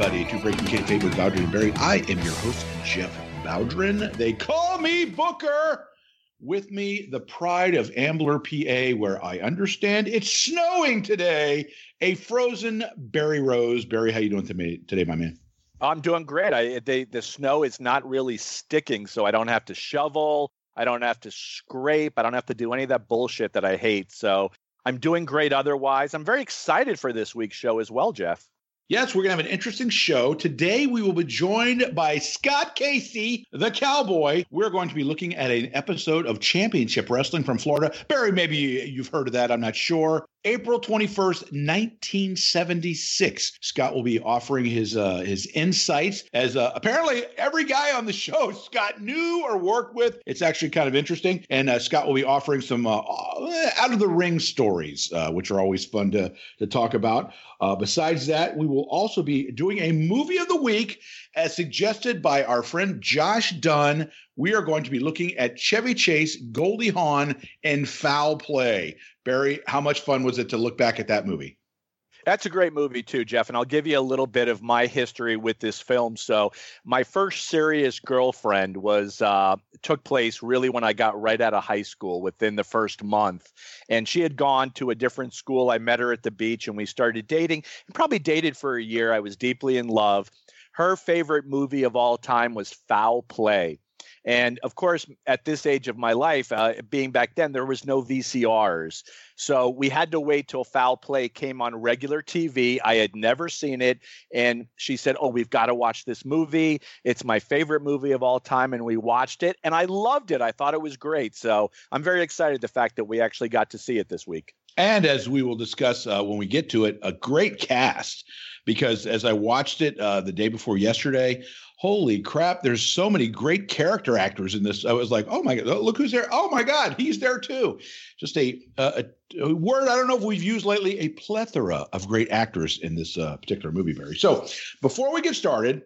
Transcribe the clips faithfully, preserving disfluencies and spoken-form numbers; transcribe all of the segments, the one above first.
everybody, to Breaking Kayfabe with Bowdrin and Barry. I am your host, Jeff Bowdrin. They call me Booker. With me, the pride of Ambler, P A, where I understand it's snowing today. A frozen Barry Rose. Barry, how you doing today, today my man? I'm doing great. I they, the snow is not really sticking, so I don't have to shovel. I don't have to scrape. I don't have to do any of that bullshit that I hate. So I'm doing great otherwise. I'm very excited for this week's show as well, Jeff. Yes, we're going to have an interesting show. Today, we will be joined by Scott Casey, the Cowboy. We're going to be looking at an episode of Championship Wrestling from Florida. Barry, maybe you've heard of that. I'm not sure. April twenty-first, nineteen seventy-six. Scott will be offering his uh, his insights as uh, apparently every guy on the show Scott knew or worked with. It's actually kind of interesting. And uh, Scott will be offering some uh, out of the ring stories, uh, which are always fun to, to talk about. Uh, besides that, we will also be doing a movie of the week as suggested by our friend Josh Dunn. We are going to be looking at Chevy Chase, Goldie Hawn, and Foul Play. Barry, how much fun was it to look back at that movie? That's a great movie too, Jeff. And I'll give you a little bit of my history with this film. So my first serious girlfriend was uh, took place really when I got right out of high school within the first month. And she had gone to a different school. I met her at the beach and we started dating and probably dated for a year. I was deeply in love. Her favorite movie of all time was Foul Play. And of course, at this age of my life, uh, being back then, there was no V C Rs. So we had to wait till Foul Play came on regular T V. I had never seen it. And she said, oh, we've got to watch this movie. It's my favorite movie of all time. And we watched it and I loved it. I thought it was great. So I'm very excited the fact that we actually got to see it this week. And as we will discuss uh, when we get to it, a great cast, because as I watched it uh, the day before yesterday, holy crap, there's so many great character actors in this. I was like, oh my God, look who's there. Oh my God, he's there too. Just a, a, a word I don't know if we've used lately, a plethora of great actors in this uh, particular movie, Barry. So before we get started,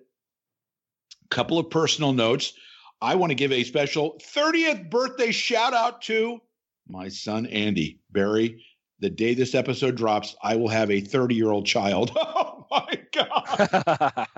a couple of personal notes. I want to give a special thirtieth birthday shout out to my son, Andy. Barry, the day this episode drops, I will have a thirty-year-old child. Oh, my God.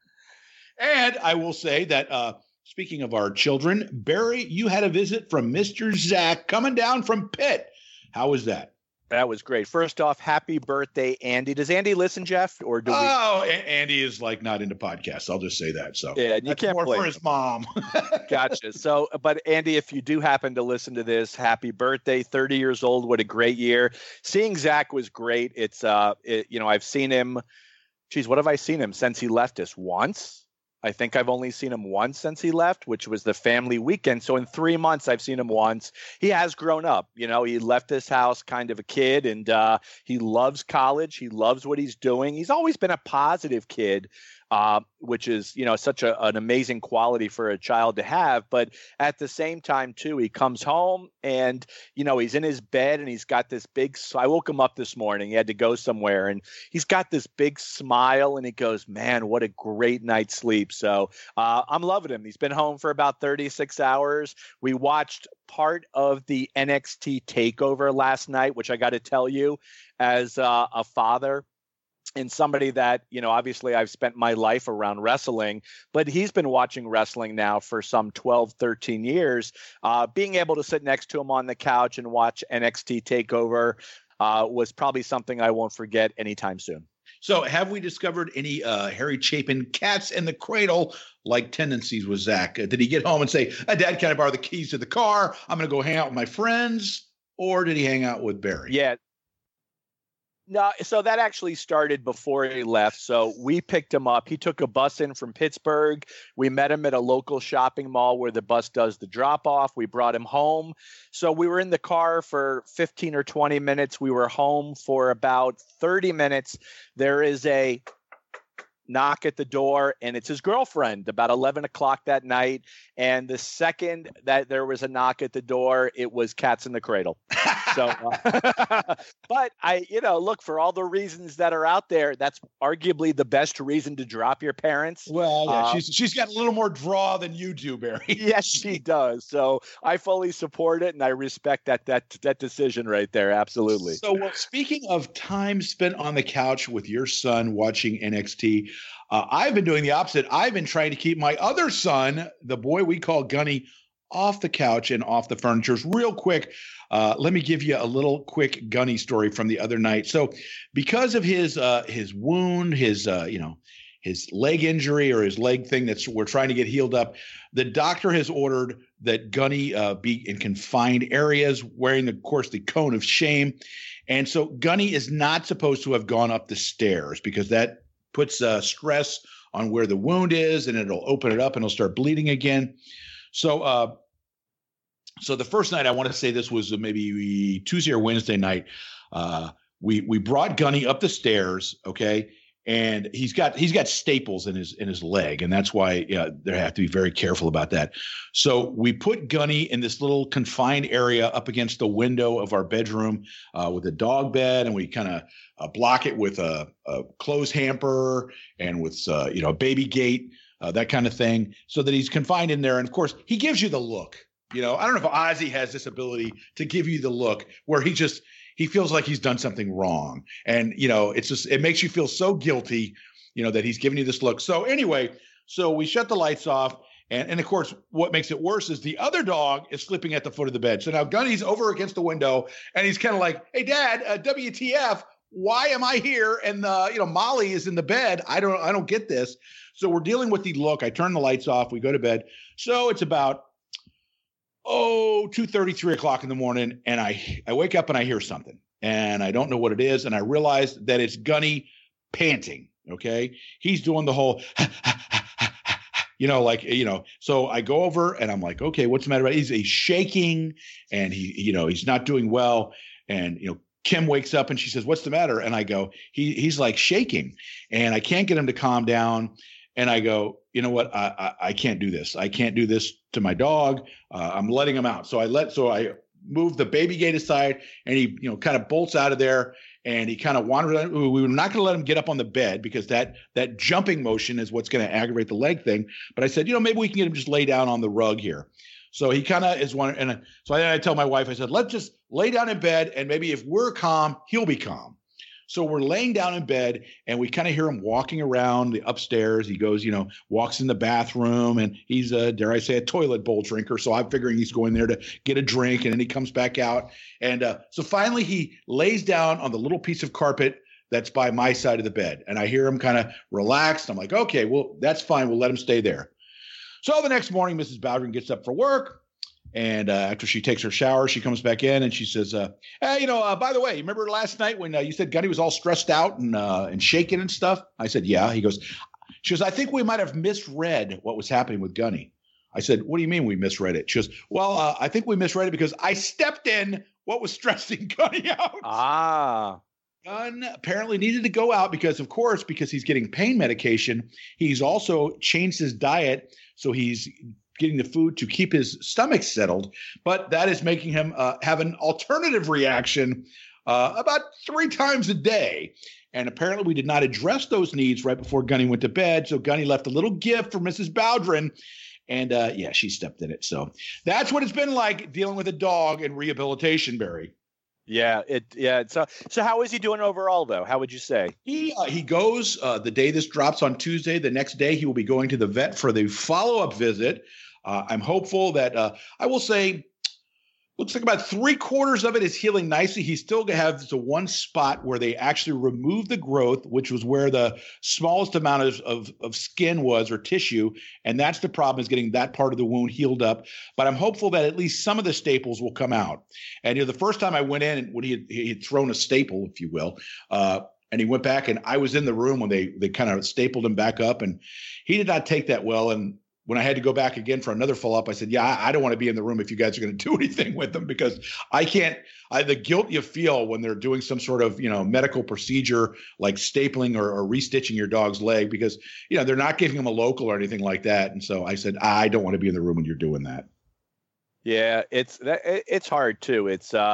And I will say that, uh, speaking of our children, Barry, you had a visit from Mister Zach coming down from Pitt. How was that? That was great. First off, happy birthday, Andy. Does Andy listen, Jeff? Or do we? Oh, a- Andy is like not into podcasts. I'll just say that. So yeah, you that's can't more blame for his mom. Gotcha. So, but Andy, if you do happen to listen to this, happy birthday, thirty years old. What a great year. Seeing Zach was great. It's, uh, it, you know, I've seen him. Geez, what have I seen him since he left us? Once? I think I've only seen him once since he left, which was the family weekend. So in three months, I've seen him once. He has grown up. You know, he left this house kind of a kid, and uh, he loves college. He loves what he's doing. He's always been a positive kid, uh, which is, you know, such a, an amazing quality for a child to have. But at the same time, too, he comes home and, you know, he's in his bed and he's got this big, I woke him up this morning. He had to go somewhere and he's got this big smile and he goes, man, what a great night's sleep. So uh, I'm loving him. He's been home for about thirty-six hours. We watched part of the N X T TakeOver last night, which I got to tell you, as uh, a father and somebody that, you know, obviously I've spent my life around wrestling, but he's been watching wrestling now for some twelve, thirteen years. Uh, being able to sit next to him on the couch and watch N X T TakeOver uh, was probably something I won't forget anytime soon. So have we discovered any uh, Harry Chapin cats in the cradle like tendencies with Zach? Uh, did he get home and say, uh, Dad, can I borrow the keys to the car? I'm going to go hang out with my friends. Or did he hang out with Barry? Yeah. No, so that actually started before he left. So we picked him up. He took a bus in from Pittsburgh. We met him at a local shopping mall where the bus does the drop off. We brought him home. So we were in the car for fifteen or twenty minutes. We were home for about thirty minutes. There is a knock at the door, and it's his girlfriend about eleven o'clock that night. And the second that there was a knock at the door, it was Cats in the Cradle. So, uh, but I, you know, look, for all the reasons that are out there, that's arguably the best reason to drop your parents. Well, yeah, Uh, she's she's got a little more draw than you do, Barry. Yes, she does. So I fully support it, and I respect that that that decision right there. Absolutely. So, well, speaking of time spent on the couch with your son watching N X T, uh, I've been doing the opposite. I've been trying to keep my other son, the boy we call Gunny, off the couch and off the furniture. Real quick, uh, let me give you a little quick Gunny story from the other night. So, because of his uh, his wound, his uh, you know. his leg injury or his leg thing that's we're trying to get healed up, the doctor has ordered that Gunny uh, be in confined areas, wearing, of course, the cone of shame. And so Gunny is not supposed to have gone up the stairs because that puts uh, stress on where the wound is, and it'll open it up and it'll start bleeding again. So, uh, so the first night, I want to say this was maybe Tuesday or Wednesday night. Uh, we we brought Gunny up the stairs, okay. And he's got he's got staples in his in his leg, and that's why uh, they have to be very careful about that. So we put Gunny in this little confined area up against the window of our bedroom uh, with a dog bed, and we kind of uh, block it with a, a clothes hamper and with uh, you know a baby gate, uh, that kind of thing, so that he's confined in there. And of course, he gives you the look. You know, I don't know if Ozzy has this ability to give you the look where he just. He feels like he's done something wrong. And, you know, it's just, it makes you feel so guilty, you know, that he's giving you this look. So anyway, so we shut the lights off. And, and of course, what makes it worse is the other dog is sleeping at the foot of the bed. So now Gunny's over against the window and he's kind of like, hey, Dad, uh, W T F, why am I here? And, uh, you know, Molly is in the bed. I don't, I don't get this. So we're dealing with the look. I turn the lights off. We go to bed. So it's about, oh, two thirty, three o'clock in the morning, and I, I wake up and I hear something, and I don't know what it is, and I realize that it's Gunny panting, okay? He's doing the whole, you know, like, you know, so I go over, and I'm like, okay, what's the matter? He's, he's shaking, and he, you know, he's not doing well, and, you know, Kim wakes up, and she says, what's the matter? And I go, he he's like shaking, and I can't get him to calm down. And I go, you know what? I, I, I can't do this. I can't do this to my dog. Uh, I'm letting him out. So I let, so I move the baby gate aside, and he, you know, kind of bolts out of there, and he kind of wanders. We were not going to let him get up on the bed because that, that jumping motion is what's going to aggravate the leg thing. But I said, you know, maybe we can get him just lay down on the rug here. So he kind of is one. And so I, I tell my wife, I said, let's just lay down in bed, and maybe if we're calm, he'll be calm. So we're laying down in bed, and we kind of hear him walking around the upstairs. He goes, you know, walks in the bathroom, and he's a, dare I say, a toilet bowl drinker. So I'm figuring he's going there to get a drink, and then he comes back out. And uh, so finally he lays down on the little piece of carpet that's by my side of the bed. And I hear him kind of relaxed. I'm like, okay, well, that's fine. We'll let him stay there. So the next morning, Missus Bowdren gets up for work. And uh, after she takes her shower, she comes back in and she says, uh, hey, you know, uh, by the way, remember last night when uh, you said Gunny was all stressed out and uh, and shaking and stuff? I said, yeah. He goes, she goes, I think we might have misread what was happening with Gunny. I said, what do you mean we misread it? She goes, well, uh, I think we misread it because I stepped in what was stressing Gunny out. Ah. Gun apparently needed to go out because, of course, because he's getting pain medication. He's also changed his diet. So he's getting the food to keep his stomach settled, but that is making him uh, have an alternative reaction uh, about three times a day. And apparently we did not address those needs right before Gunny went to bed. So Gunny left a little gift for Missus Bowdren, and uh, yeah, she stepped in it. So that's what it's been like dealing with a dog in rehabilitation, Barry. Yeah, it. Yeah. So, so how is he doing overall, though? How would you say? He uh, he goes uh, the day this drops on Tuesday. The next day he will be going to the vet for the follow-up visit. Uh, I'm hopeful that uh, I will say, looks like about three quarters of it is healing nicely. He still has the one spot where they actually removed the growth, which was where the smallest amount of, of, of skin was or tissue. And that's the problem, is getting that part of the wound healed up. But I'm hopeful that at least some of the staples will come out. And you know, the first time I went in, and when he had, he had thrown a staple, if you will, uh, and he went back, and I was in the room when they they kind of stapled him back up, and he did not take that well. And when I had to go back again for another follow-up, I said, yeah, I, I don't want to be in the room if you guys are going to do anything with them, because I can't, I, the guilt you feel when they're doing some sort of, you know, medical procedure like stapling or, or restitching your dog's leg, because, you know, they're not giving them a local or anything like that. And so I said, I don't want to be in the room when you're doing that. Yeah, it's that it's hard too. It's uh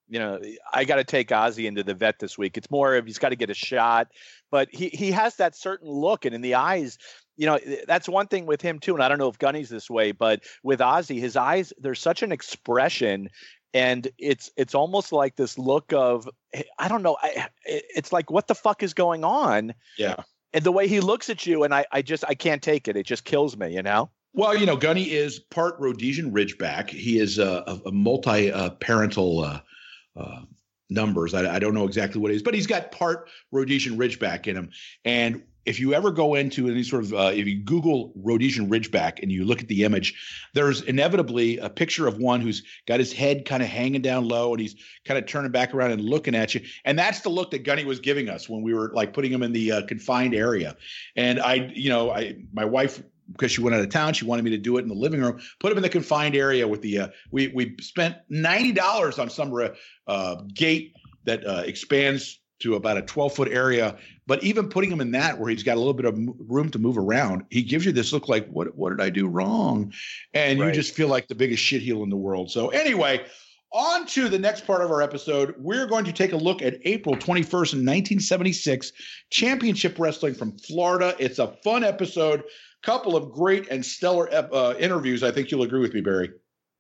you know, I got to take Ozzy into the vet this week. It's more of he's got to get a shot, but he he has that certain look, and in the eyes, you know, that's one thing with him too. And I don't know if Gunny's this way, but with Ozzy, his eyes, there's such an expression, and it's it's almost like this look of, I don't know, I, it's like, what the fuck is going on? Yeah. And the way he looks at you, and I I just I can't take it. It just kills me, you know. Well, you know, Gunny is part Rhodesian Ridgeback. He is a, a, a multi-parental uh, uh, numbers. I, I don't know exactly what it is, but he's got part Rhodesian Ridgeback in him. And if you ever go into any sort of, uh, if you Google Rhodesian Ridgeback and you look at the image, there's inevitably a picture of one who's got his head kind of hanging down low and he's kind of turning back around and looking at you. And that's the look that Gunny was giving us when we were like putting him in the uh, confined area. And I, you know, I, my wife, because she went out of town, she wanted me to do it in the living room, put him in the confined area with the, uh, we, we spent ninety dollars on some uh, gate that uh, expands to about a twelve foot area. But even putting him in that, where he's got a little bit of room to move around, he gives you this look like, what, what did I do wrong? And right. You just feel like the biggest shitheel in the world. So anyway, on to the next part of our episode. We're going to take a look at April twenty-first in nineteen seventy-six, Championship Wrestling from Florida. It's a fun episode. Couple of great and stellar uh, interviews. I think you'll agree with me, Barry.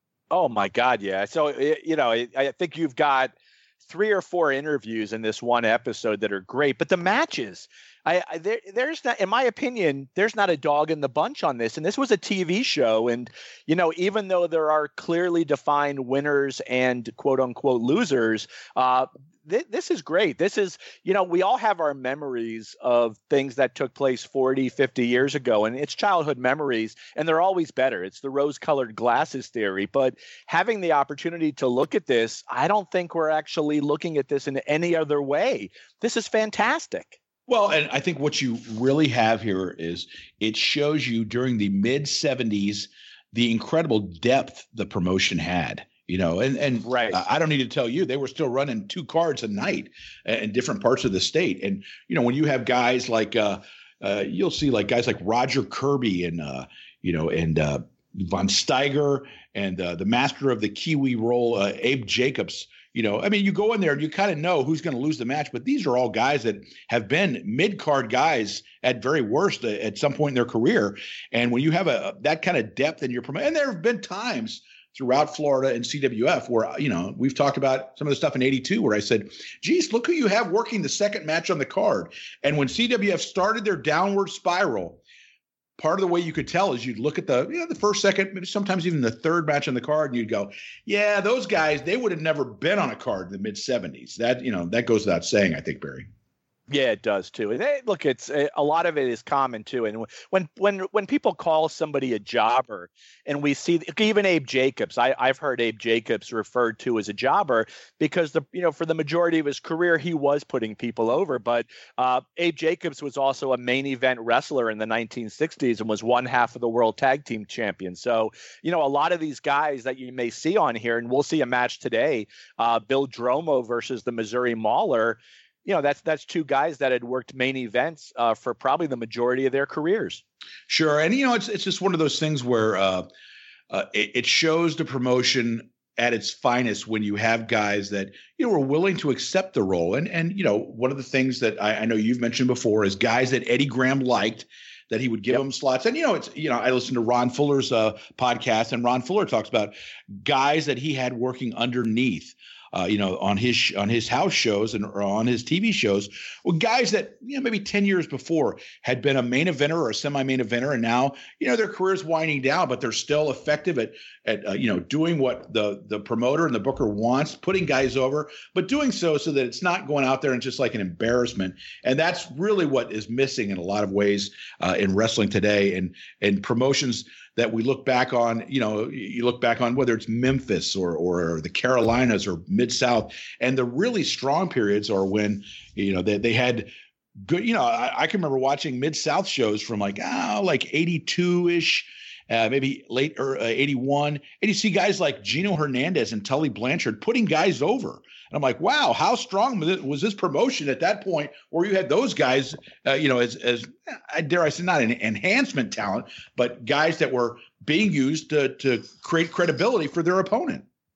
Oh my God, yeah. So you know, I think you've got three or four interviews in this one episode that are great, but the matches, I, I there, there's not, in my opinion, there's not a dog in the bunch on this. And this was a T V show, and you know, even though there are clearly defined winners and quote unquote losers, uh, this is great. This is, you know, we all have our memories of things that took place forty, fifty years ago, and it's childhood memories, and they're always better. It's the rose-colored glasses theory. But having the opportunity to look at this, I don't think we're actually looking at this in any other way. This is fantastic. Well, and I think what you really have here is it shows you during the mid seventies the incredible depth the promotion had. You know, and and right. uh, I don't need to tell you, they were still running two cards a night in different parts of the state. And, you know, when you have guys like uh, uh, you'll see like guys like Roger Kirby and, uh, you know, and uh, Von Steiger and uh, the master of the Kiwi roll, uh, Abe Jacobs. You know, I mean, you go in there and you kind of know who's going to lose the match. But these are all guys that have been mid-card guys at very worst uh, at some point in their career. And when you have a that kind of depth in your promotion, and there have been times throughout Florida and C W F where, you know, we've talked about some of the stuff in eighty-two where I said, geez, look who you have working the second match on the card. And when C W F started their downward spiral, part of the way you could tell is you'd look at the, you know, the first, second, maybe sometimes even the third match on the card, and you'd go, yeah, those guys, they would have never been on a card in the mid seventies. That, you know, that goes without saying, I think, Barry. Yeah, it does too. And it, look, it's a lot of it is common too. And when when when people call somebody a jobber, and we see even Abe Jacobs, I, I've heard Abe Jacobs referred to as a jobber because the you know for the majority of his career he was putting people over. But uh, Abe Jacobs was also a main event wrestler in the nineteen sixties and was one half of the World Tag Team Champion. So you know a lot of these guys that you may see on here, and we'll see a match today, uh, Bill Dromo versus the Missouri Mauler. You know, that's that's two guys that had worked main events uh, for probably the majority of their careers. Sure. And, you know, it's it's just one of those things where uh, uh, it, it shows the promotion at its finest when you have guys that, you know, are willing to accept the role. And, and you know, one of the things that I, I know you've mentioned before is guys that Eddie Graham liked, that he would give yep. them slots. And, you know, it's, you know, I listened to Ron Fuller's uh, podcast, and Ron Fuller talks about guys that he had working underneath. Uh, you know, on his on his house shows and or on his T V shows, well, guys that, you know, maybe ten years before had been a main eventer or a semi-main eventer, and now, you know, their career's winding down, but they're still effective at at uh, you know doing what the the promoter and the booker wants, putting guys over, but doing so so that it's not going out there and just like an embarrassment. And that's really what is missing in a lot of ways uh, in wrestling today, and and promotions that we look back on, you know, you look back on whether it's Memphis or or the Carolinas or Mid-South, and the really strong periods are when, you know, they, they had good, you know, I, I can remember watching Mid-South shows from like, oh, like eighty-two-ish, uh, maybe late or uh, eighty-one, and you see guys like Gino Hernandez and Tully Blanchard putting guys over. And I'm like, wow, how strong was this promotion at that point where you had those guys, uh, you know, as, as I dare I say, not an enhancement talent, but guys that were being used to, to create credibility for their opponent.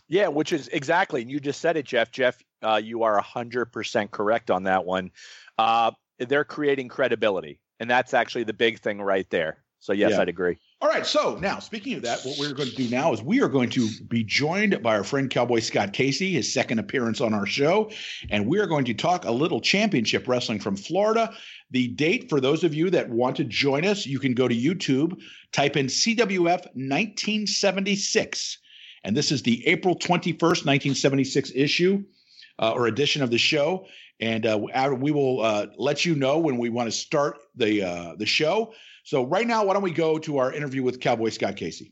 Yeah, which is exactly. And you just said it, Jeff. Jeff, uh, you are one hundred percent correct on that one. Uh, they're creating credibility. And that's actually the big thing right there. So, yes, Yeah. I'd agree. All right. So now, speaking of that, what we're going to do now is we are going to be joined by our friend Cowboy Scott Casey, his second appearance on our show. And we are going to talk a little championship wrestling from Florida. The date, for those of you that want to join us, you can go to YouTube, type in C W F nineteen seventy-six. And this is the April twenty-first, nineteen seventy-six issue uh, or edition of the show. And uh, we will uh, let you know when we want to start the uh, the show. So right now, why don't we go to our interview with Cowboy Scott Casey?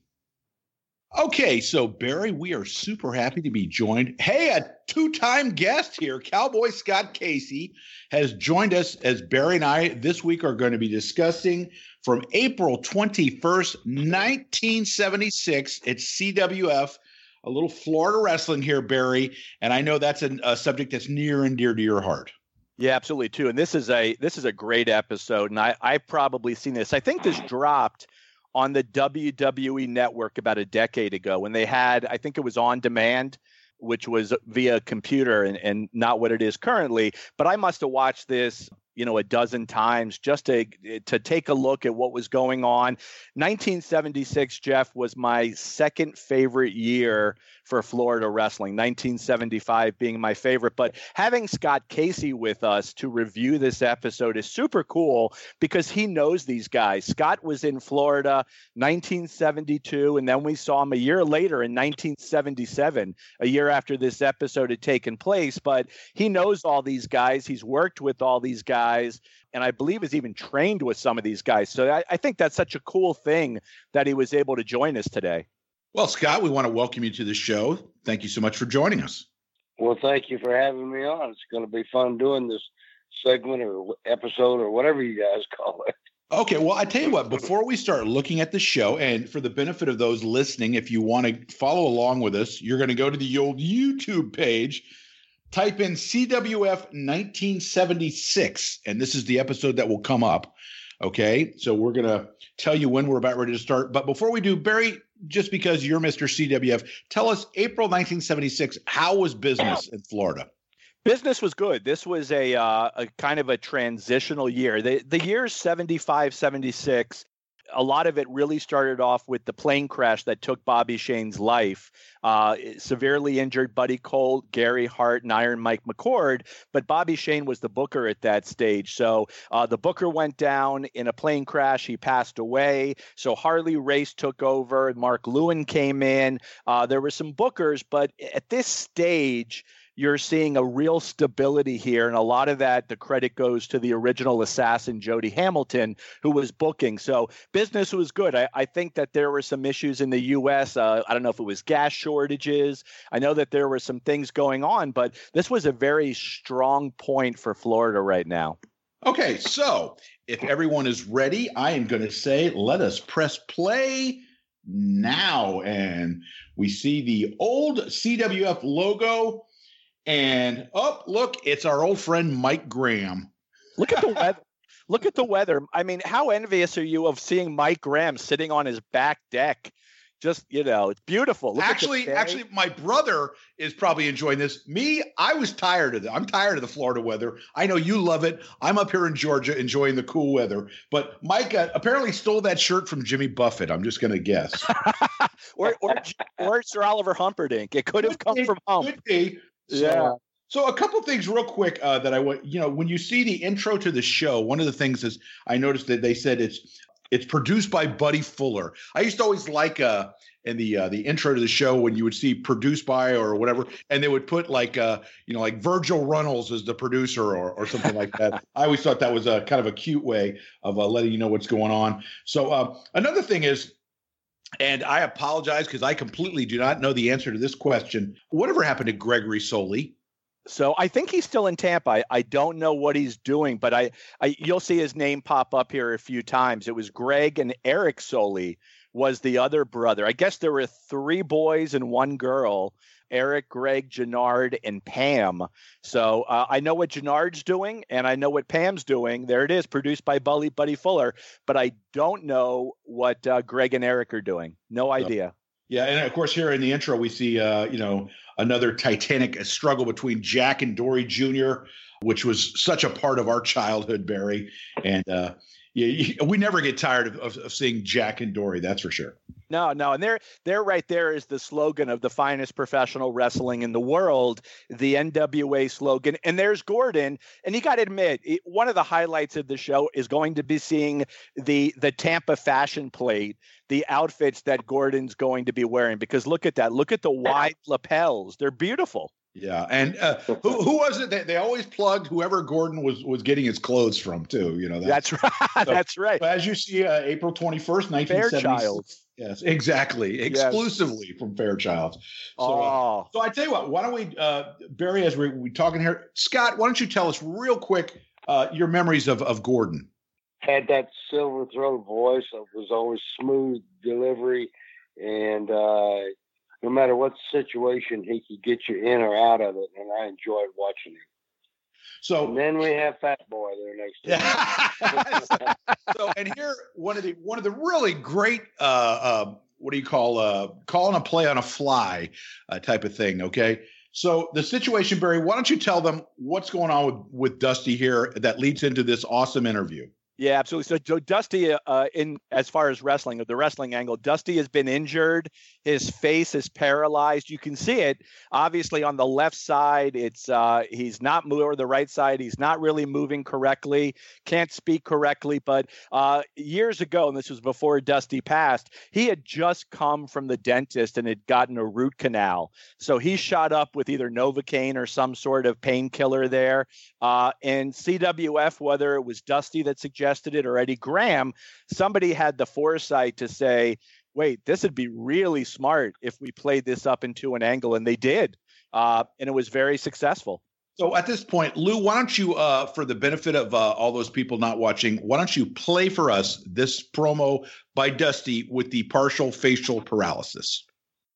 Okay, so Barry, we are super happy to be joined. Hey, a two-time guest here, Cowboy Scott Casey, has joined us as Barry and I this week are going to be discussing from April twenty-first, nineteen seventy-six. It's C W F, a little Florida wrestling here, Barry, and I know that's a, a subject that's near and dear to your heart. Yeah, absolutely too. And this is a this is a great episode, and I I've probably seen this. I think this dropped on the W W E Network about a decade ago when they had, I think it was On Demand, which was via computer and, and not what it is currently. But I must have watched this, you know, a dozen times just to to take a look at what was going on. nineteen seventy-six, Jeff, was my second favorite year for Florida wrestling, nineteen seventy-five being my favorite. But having Scott Casey with us to review this episode is super cool because he knows these guys. Scott was in Florida nineteen seventy-two, and then we saw him a year later in nineteen seventy-seven, a year after this episode had taken place. But he knows all these guys. He's worked with all these guys, and I believe has even trained with some of these guys. So I, I think that's such a cool thing that he was able to join us today. Well, Scott, we want to welcome you to the show. Thank you so much for joining us. Well, thank you for having me on. It's going to be fun doing this segment or episode or whatever you guys call it. Okay, well, I tell you what, before we start looking at the show, and for the benefit of those listening, if you want to follow along with us, you're going to go to the old YouTube page, type in C W F nineteen seventy-six, and this is the episode that will come up. Okay, so we're going to tell you when we're about ready to start. But before we do, Barry, just because you're Mister C W F, tell us April nineteen seventy-six, how was business in Florida? Business was good. This was a, uh, a kind of a transitional year. The, the years seventy-five, seventy-six, a lot of it really started off with the plane crash that took Bobby Shane's life. Uh, severely injured Buddy Colt, Gary Hart, and Iron Mike McCord. But Bobby Shane was the booker at that stage. So uh, the booker went down in a plane crash. He passed away. So Harley Race took over. Mark Lewin came in. Uh, there were some bookers. But at this stage, you're seeing a real stability here. And a lot of that, the credit goes to the original assassin, Jody Hamilton, who was booking. So business was good. I, I think that there were some issues in the U S. Uh, I don't know if it was gas shortages. I know that there were some things going on, but this was a very strong point for Florida right now. Okay, so if everyone is ready, I am going to say, let us press play now. And we see the old C W F logo. And oh, look, it's our old friend Mike Graham. Look at the weather. Look at the weather. I mean, how envious are you of seeing Mike Graham sitting on his back deck? Just, you know, it's beautiful. Look actually, actually, my brother is probably enjoying this. Me, I was tired of it. I'm tired of the Florida weather. I know you love it. I'm up here in Georgia enjoying the cool weather. But Mike uh, apparently stole that shirt from Jimmy Buffett. I'm just going to guess. or, or, or Sir Oliver Humperdinck. It could have come be, from home. Could be. So, yeah. So a couple things real quick uh, that I want, you know, when you see the intro to the show, one of the things is I noticed that they said it's it's produced by Buddy Fuller. I used to always like uh, in the uh, the intro to the show when you would see produced by or whatever, and they would put like, uh, you know, like Virgil Runnels as the producer or, or something like that. I always thought that was a kind of a cute way of uh, letting you know what's going on. So uh, another thing is, and I apologize because I completely do not know the answer to this question. Whatever happened to Gregory Soley? So I think he's still in Tampa. I, I don't know what he's doing, but I, I you'll see his name pop up here a few times. It was Greg and Eric Soley was the other brother. I guess there were three boys and one girl, Eric, Greg, Jannard, and Pam. So uh, I know what Jannard's doing, and I know what Pam's doing. There it is, produced by Buddy, Buddy Fuller. But I don't know what uh, Greg and Eric are doing. No idea. Yeah, and of course, here in the intro, we see uh, you know another titanic struggle between Jack and Dory Junior, which was such a part of our childhood, Barry. And uh, yeah, we never get tired of, of, of seeing Jack and Dory. That's for sure. No, no, and there, there, right there is the slogan of the finest professional wrestling in the world, the N W A slogan. And there's Gordon, and you got to admit, it, one of the highlights of the show is going to be seeing the the Tampa fashion plate, the outfits that Gordon's going to be wearing. Because look at that, look at the wide lapels; they're beautiful. Yeah, and uh, who who was it? They, they always plugged whoever Gordon was was getting his clothes from too. You know that. That's right. So, that's right. As you see, uh, April twenty-first, nineteen seventy. Fairchild. Yes, exactly. Exclusively yes. from Fairchild. So, oh. uh, so I tell you what, why don't we, uh, Barry, as we're we talking here, Scott, why don't you tell us real quick uh, your memories of, of Gordon? Had that silver throat voice. It was always smooth delivery. And uh, no matter what situation, he could get you in or out of it. And I enjoyed watching him. So and then we have Fat Boy there next to him. So, and here one of the one of the really great uh, uh, what do you call uh, calling a play on a fly uh, type of thing? Okay, so the situation, Barry. Why don't you tell them what's going on with with Dusty here that leads into this awesome interview? Yeah, absolutely. So, so Dusty, uh, in as far as wrestling, of the wrestling angle, Dusty has been injured. His face is paralyzed. You can see it obviously on the left side. It's uh, he's not moving, or the right side. He's not really moving correctly. Can't speak correctly. But uh, years ago, and this was before Dusty passed, he had just come from the dentist and had gotten a root canal. So he shot up with either Novocaine or some sort of painkiller there. Uh, and C W F, whether it was Dusty that suggested it or Eddie Graham, somebody had the foresight to say, wait, this would be really smart if we played this up into an angle. And they did. Uh, and it was very successful. So at this point, Lou, why don't you, uh, for the benefit of uh, all those people not watching, why don't you play for us this promo by Dusty with the partial facial paralysis?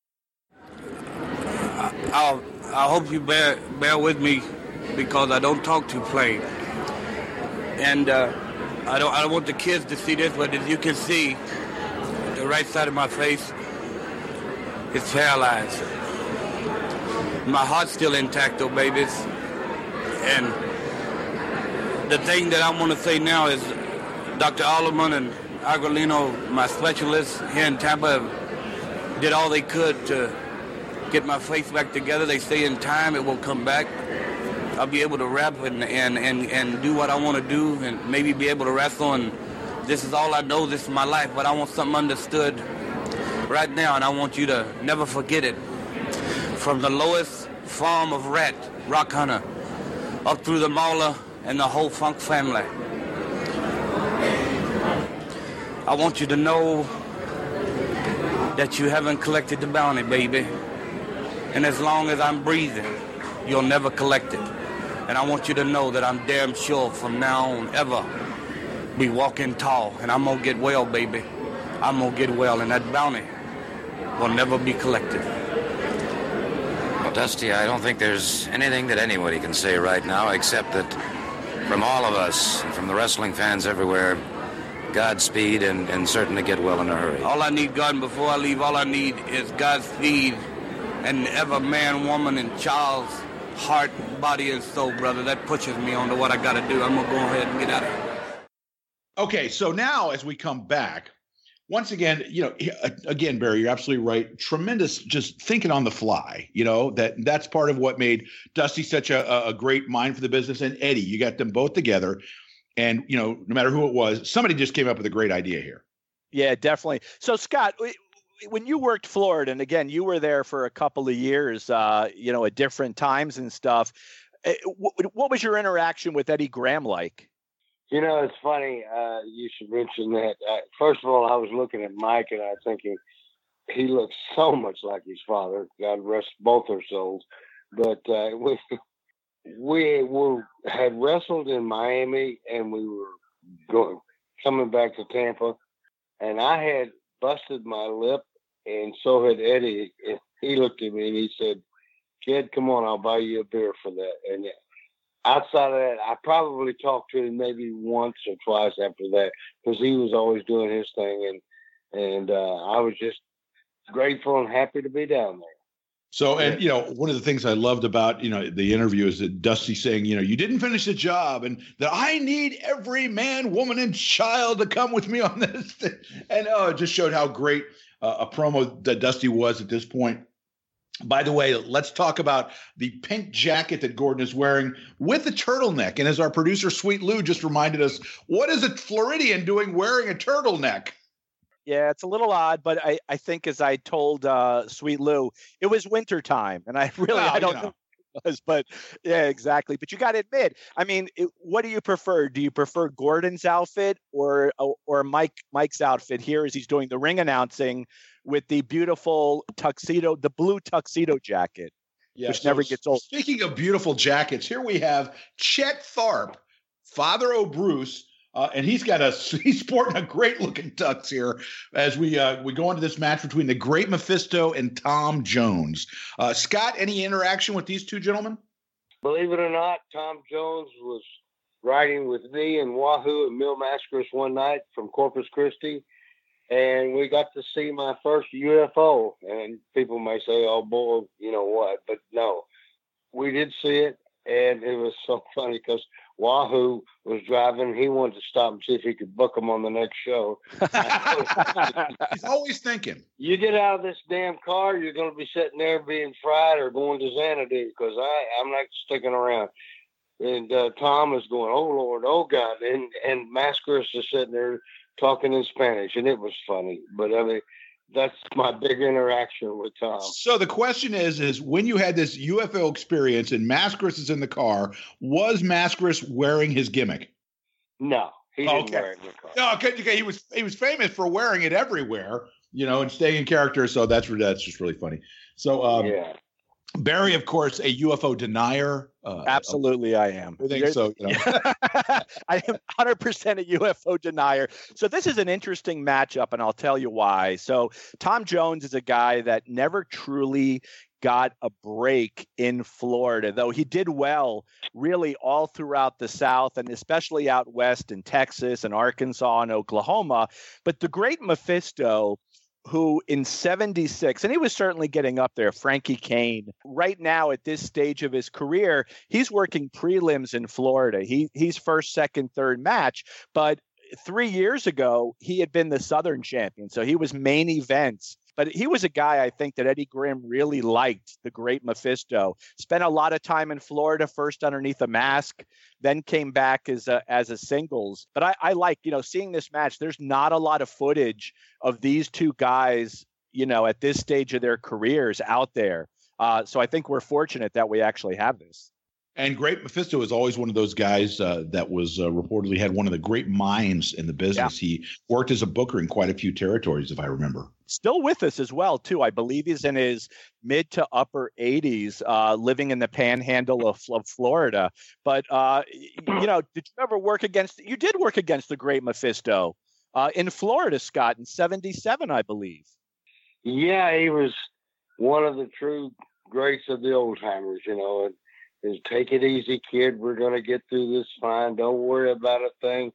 I'll, I hope you bear, bear with me because I don't talk too plain. And uh, I don't I don't want the kids to see this, but as you can see, the right side of my face is paralyzed. My heart's still intact, though, babies. And the thing that I want to say now is Doctor Alleman and Agrolino, my specialists here in Tampa, did all they could to get my face back together. They say in time it will come back. I'll be able to rap and, and, and, and do what I want to do and maybe be able to wrestle. And this is all I know. This is my life. But I want something understood right now, and I want you to never forget it. From the lowest form of rat, Rock Hunter, up through the Mauler and the whole Funk family. I want you to know that you haven't collected the bounty, baby. And as long as I'm breathing, you'll never collect it. And I want you to know that I'm damn sure from now on ever be walking tall. And I'm going to get well, baby. I'm going to get well. And that bounty will never be collected. Well, Dusty, I don't think there's anything that anybody can say right now except that from all of us and from the wrestling fans everywhere, Godspeed and, and certainly get well in a hurry. All I need, God, before I leave, all I need is Godspeed and ever man, woman, and child's heart, body, and soul, brother. That pushes me on to what I got to do. I'm going to go ahead and get out of here. Okay, so now as we come back, once again, you know, again, Barry, you're absolutely right. Tremendous just thinking on the fly, you know, that that's part of what made Dusty such a, a great mind for the business. And Eddie, you got them both together. And, you know, no matter who it was, somebody just came up with a great idea here. Yeah, definitely. So, Scott, when you worked Florida, and again, you were there for a couple of years, uh, you know, at different times and stuff. What was your interaction with Eddie Graham like? You know, it's funny. Uh, you should mention that. Uh, first of all, I was looking at Mike and I was thinking he looks so much like his father. God rest both their souls. But uh, we we were had wrestled in Miami and we were going coming back to Tampa, and I had busted my lip, and so had Eddie. And he looked at me and he said, "Kid, come on, I'll buy you a beer for that." And outside of that, I probably talked to him maybe once or twice after that because he was always doing his thing, and and uh, I was just grateful and happy to be down there. So, and, you know, one of the things I loved about, you know, the interview is that Dusty saying, you know, you didn't finish the job and that I need every man, woman, and child to come with me on this thing. And oh, it just showed how great uh, a promo that Dusty was at this point. By the way, let's talk about the pink jacket that Gordon is wearing with a turtleneck. And as our producer, Sweet Lou, just reminded us, what is a Floridian doing wearing a turtleneck? Yeah, it's a little odd, but I, I think as I told uh, Sweet Lou, it was wintertime, and I really Well, I don't you know. know what it was, but yeah, exactly. But you got to admit, I mean, it, what do you prefer? Do you prefer Gordon's outfit or or Mike Mike's outfit here as he's doing the ring announcing with the beautiful tuxedo, the blue tuxedo jacket, Yeah, which so never gets old. Speaking of beautiful jackets, here we have Chet Tharp, father of Bruce. Uh, and he's got a he's sporting a great looking tux here as we uh, we go into this match between the Great Mephisto and Tom Jones. Uh, Scott, any interaction with these two gentlemen? Believe it or not, Tom Jones was riding with me and Wahoo and Mil Mascaras one night from Corpus Christi, and we got to see my first U F O. And people may say, "Oh boy, you know what?" But no, we did see it, and it was so funny because Wahoo was driving. He wanted to stop and see if he could book him on the next show. He's always thinking. You get out of this damn car, you're going to be sitting there being fried or going to Xanadu because I, I'm not sticking around. And uh, Tom is going, oh, Lord, oh, God. And, and Mascaras is sitting there talking in Spanish, and it was funny. But, I mean, that's my big interaction with Tom. So the question is, is when you had this U F O experience and Mascaras is in the car, was Mascaras wearing his gimmick? No, he didn't Okay. wear it in the car. No, okay, okay, he was he was famous for wearing it everywhere, you know, and staying in character. So that's that's just really funny. So um, Yeah. Barry, of course, a U F O denier. Uh, Absolutely, I am. I think so. You know. I am one hundred percent a U F O denier. So this is an interesting matchup, and I'll tell you why. So Tom Jones is a guy that never truly got a break in Florida, though he did well really all throughout the South and especially out west in Texas and Arkansas and Oklahoma. But the Great Mephisto, who in seventy-six, and he was certainly getting up there, Frankie Kane, right now at this stage of his career, he's working prelims in Florida. He He's first, second, third match, but three years ago, he had been the Southern champion. So he was main events. But he was a guy, I think, that Eddie Grimm really liked, the Great Mephisto. Spent a lot of time in Florida, first underneath a mask, then came back as a, as a singles. But I, I like, you know, seeing this match. There's not a lot of footage of these two guys, you know, at this stage of their careers out there. Uh, so I think we're fortunate that we actually have this. And Great Mephisto is always one of those guys uh, that was uh, reportedly had one of the great minds in the business. Yeah. He worked as a booker in quite a few territories, if I remember. Still with us as well, too. I believe he's in his mid to upper eighties, uh, living in the panhandle of, of Florida. But, uh, you know, did you ever work against, you did work against the Great Mephisto uh, in Florida, Scott, in seventy-seven, I believe. Yeah, he was one of the true greats of the old timers, you know, and is take it easy, kid. We're going to get through this fine. Don't worry about a thing.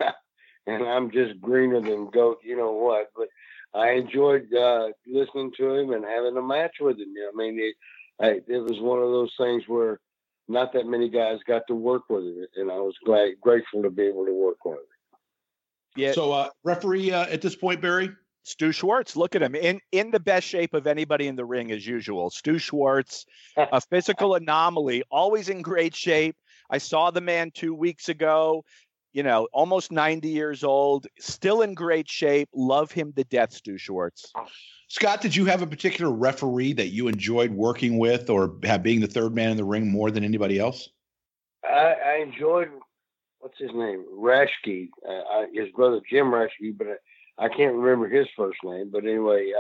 And I'm just greener than goat, you know what. But I enjoyed uh, listening to him and having a match with him. I mean, it, I, it was one of those things where not that many guys got to work with him, and I was glad, grateful to be able to work with him. Yeah. So, uh, referee uh, at this point, Barry? Stu Schwartz, look at him in, in the best shape of anybody in the ring as usual. Stu Schwartz, a physical anomaly, always in great shape. I saw the man two weeks ago, you know, almost ninety years old, still in great shape. Love him to death, Stu Schwartz. Scott, did you have a particular referee that you enjoyed working with or have being the third man in the ring more than anybody else? I, I enjoyed, what's his name? Rashke, uh, I, his brother Jim Rashke, but I, I can't remember his first name, but anyway,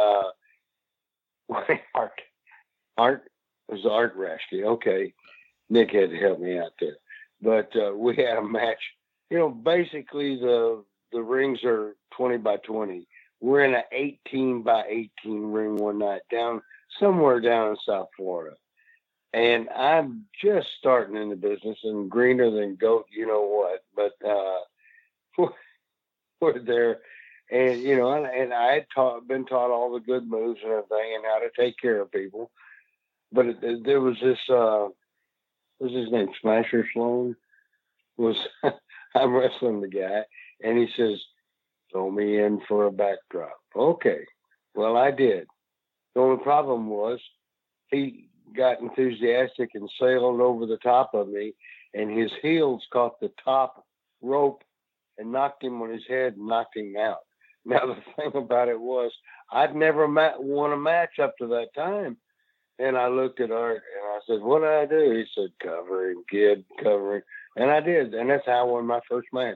uh, Art, Art was Art Rashke. Okay. Nick had to help me out there, but, uh, we had a match, you know, basically the, the rings are twenty by twenty. We're in an eighteen by eighteen ring one night down somewhere down in South Florida. And I'm just starting in the business and greener than goat, you know what, but, uh, we're there. And, you know, and, and I had taught, been taught all the good moves and everything and how to take care of people. But it, it, there was this, uh, what was his name? Smasher Sloan was, I'm wrestling the guy, and he says, throw me in for a backdrop. Okay. Well, I did. The only problem was he got enthusiastic and sailed over the top of me, and his heels caught the top rope and knocked him on his head and knocked him out. Now, the thing about it was I'd never ma- won a match up to that time. And I looked at Art and I said, what did I do? He said, covering, kid, covering. And I did. And that's how I won my first match.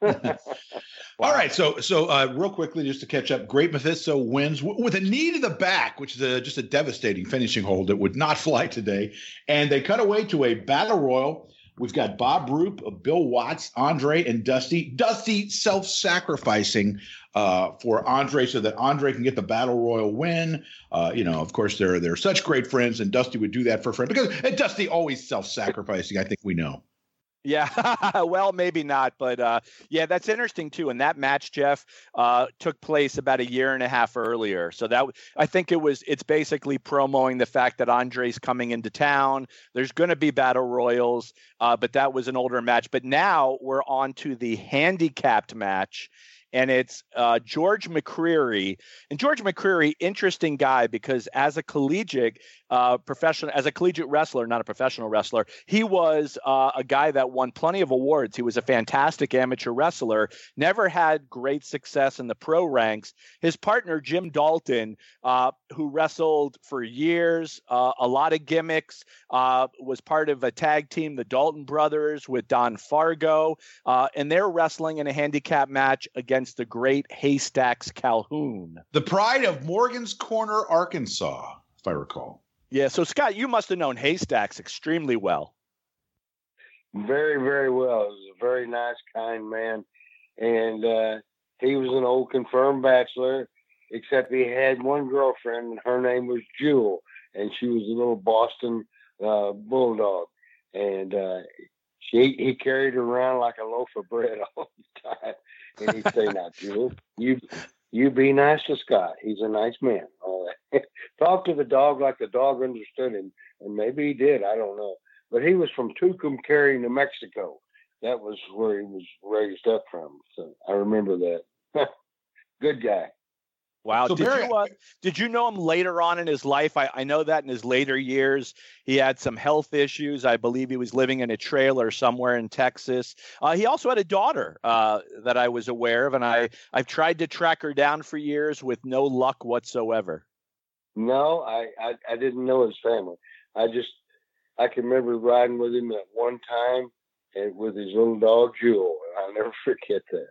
All right. So, so uh, real quickly, just to catch up, Great Mephisto wins w- with a knee to the back, which is a, just a devastating finishing hold that would not fly today. And they cut away to a battle royal. We've got Bob Roop, Bill Watts, Andre, and Dusty. Dusty self-sacrificing uh, for Andre so that Andre can get the battle royal win. Uh, you know, of course, they're they're such great friends, and Dusty would do that for a friend because and Dusty always self-sacrificing. I think we know. Yeah, well, maybe not, but uh, yeah, that's interesting too. And that match, Jeff, uh, took place about a year and a half earlier. So that I think it was. It's basically promoting the fact that Andre's coming into town. There's going to be battle royals, uh, but that was an older match. But now we're on to the handicapped match. And it's uh, George McCreary. And George McCreary, interesting guy, because as a collegiate uh, professional, as a collegiate wrestler, not a professional wrestler, he was uh, a guy that won plenty of awards. He was a fantastic amateur wrestler, never had great success in the pro ranks. His partner, Jim Dalton, uh, who wrestled for years, uh, a lot of gimmicks, uh, was part of a tag team, the Dalton Brothers, with Don Fargo. Uh, and they're wrestling in a handicap match against the great Haystacks Calhoun. The pride of Morgan's Corner, Arkansas, if I recall. Yeah, so Scott, you must have known Haystacks extremely well. Very, very well. He was a very nice, kind man. And uh, he was an old confirmed bachelor, except he had one girlfriend, and her name was Jewel. And she was a little Boston uh, bulldog. And uh, she, he carried her around like a loaf of bread all the time. And he'd say, now, Jewel, you you be nice to Scott. He's a nice man. All that. Talk to the dog like the dog understood him. And maybe he did. I don't know. But he was from Tucumcari, New Mexico. That was where he was raised up from. So I remember that. Good guy. Wow. So did, Barry, you, uh, did you know him later on in his life? I, I know that in his later years, he had some health issues. I believe he was living in a trailer somewhere in Texas. Uh, he also had a daughter uh, that I was aware of, and I, I've tried to track her down for years with no luck whatsoever. No, I, I, I didn't know his family. I just, I can remember riding with him at one time and with his little dog, Jewel. I'll never forget that.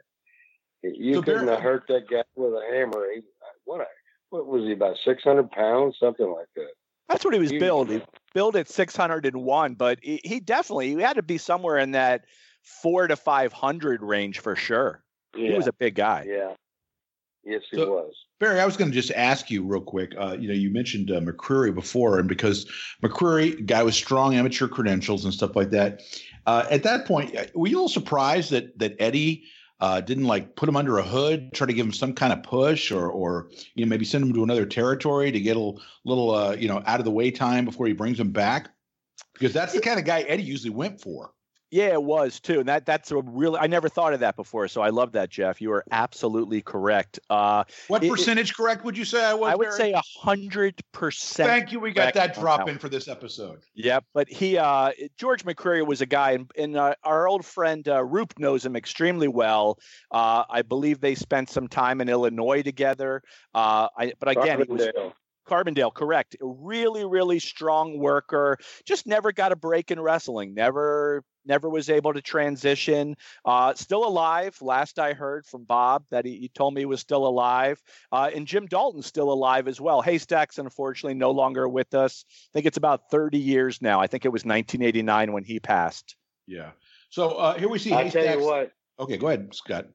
You So couldn't Barry, have hurt that guy with a hammer. He, what, a, what was he, about six hundred pounds? Something like that. That's what he was He- billed. He billed at six hundred one, but he, he definitely he had to be somewhere in that four to five hundred range for sure. Yeah. He was a big guy. Yeah. Yes, he So- was. Barry, I was going to just ask you real quick. Uh, you know, you mentioned uh, McCreary before, and because McCreary, guy with strong amateur credentials and stuff like that. Uh, at that point, uh, were you a little surprised that that Eddie uh, didn't like put him under a hood, try to give him some kind of push, or or you know maybe send him to another territory to get a little, little uh, you know out of the way time before he brings him back? Because that's the kind of guy Eddie usually went for. Yeah, it was too. And that that's a really I never thought of that before. So I love that, Jeff. You are absolutely correct. Uh, What it- percentage correct would you say I was? I would Barry? say a hundred percent. Thank you. We got correct that drop on that in for this episode. Yeah, but he, uh, George McCreary was a guy, and, and uh, our old friend uh, Roop knows him extremely well. Uh, I believe they spent some time in Illinois together. Uh, I, but again, he was Carbondale. Carbondale, correct. A really, really strong worker. Just never got a break in wrestling. Never, never was able to transition. Uh, still alive. Last I heard from Bob that he, he told me he was still alive. Uh, and Jim Dalton's still alive as well. Haystacks, unfortunately, no longer with us. I think it's about thirty years now. I think it was nineteen eighty-nine when he passed. Yeah. So uh, here we see. I tell Haystacks. you what, Okay, go ahead, Scott.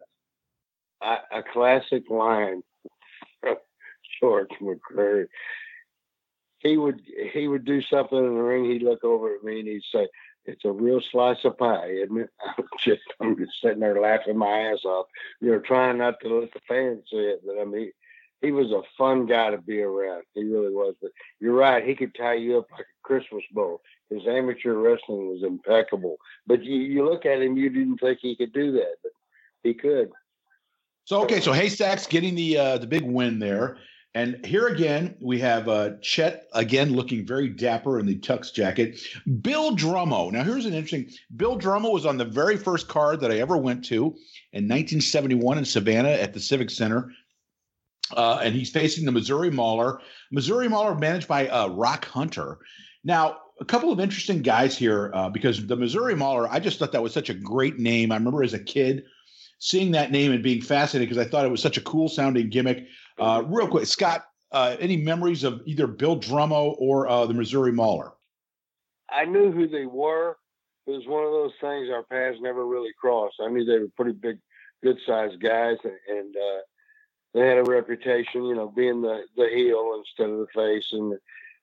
a, a classic line from George McCreary. He would he would do something in the ring. He'd look over at me and he'd say, it's a real slice of pie, isn't it? I'm just, I'm just sitting there laughing my ass off, you know, trying not to let the fans see it. But I mean, he was a fun guy to be around. He really was. But you're right. He could tie you up like a Christmas bowl. His amateur wrestling was impeccable. But you, you look at him, you didn't think he could do that, but he could. So, okay. So Haystacks getting the, uh, the big win there. And here again, we have uh, Chet, again, looking very dapper in the tux jacket. Bill Drummo. Now, here's an interesting – Bill Drummo was on the very first card that I ever went to in nineteen seventy-one in Savannah at the Civic Center. Uh, and he's facing the Missouri Mauler. Missouri Mauler managed by uh, Rock Hunter. Now, a couple of interesting guys here uh, because the Missouri Mauler, I just thought that was such a great name. I remember as a kid seeing that name and being fascinated because I thought it was such a cool-sounding gimmick. Uh, real quick, Scott, uh, any memories of either Bill Drummo or uh, the Missouri Mauler? I knew who they were. It was one of those things our paths never really crossed. I knew they were pretty big, good-sized guys, and, and uh, they had a reputation, you know, being the, the heel instead of the face. And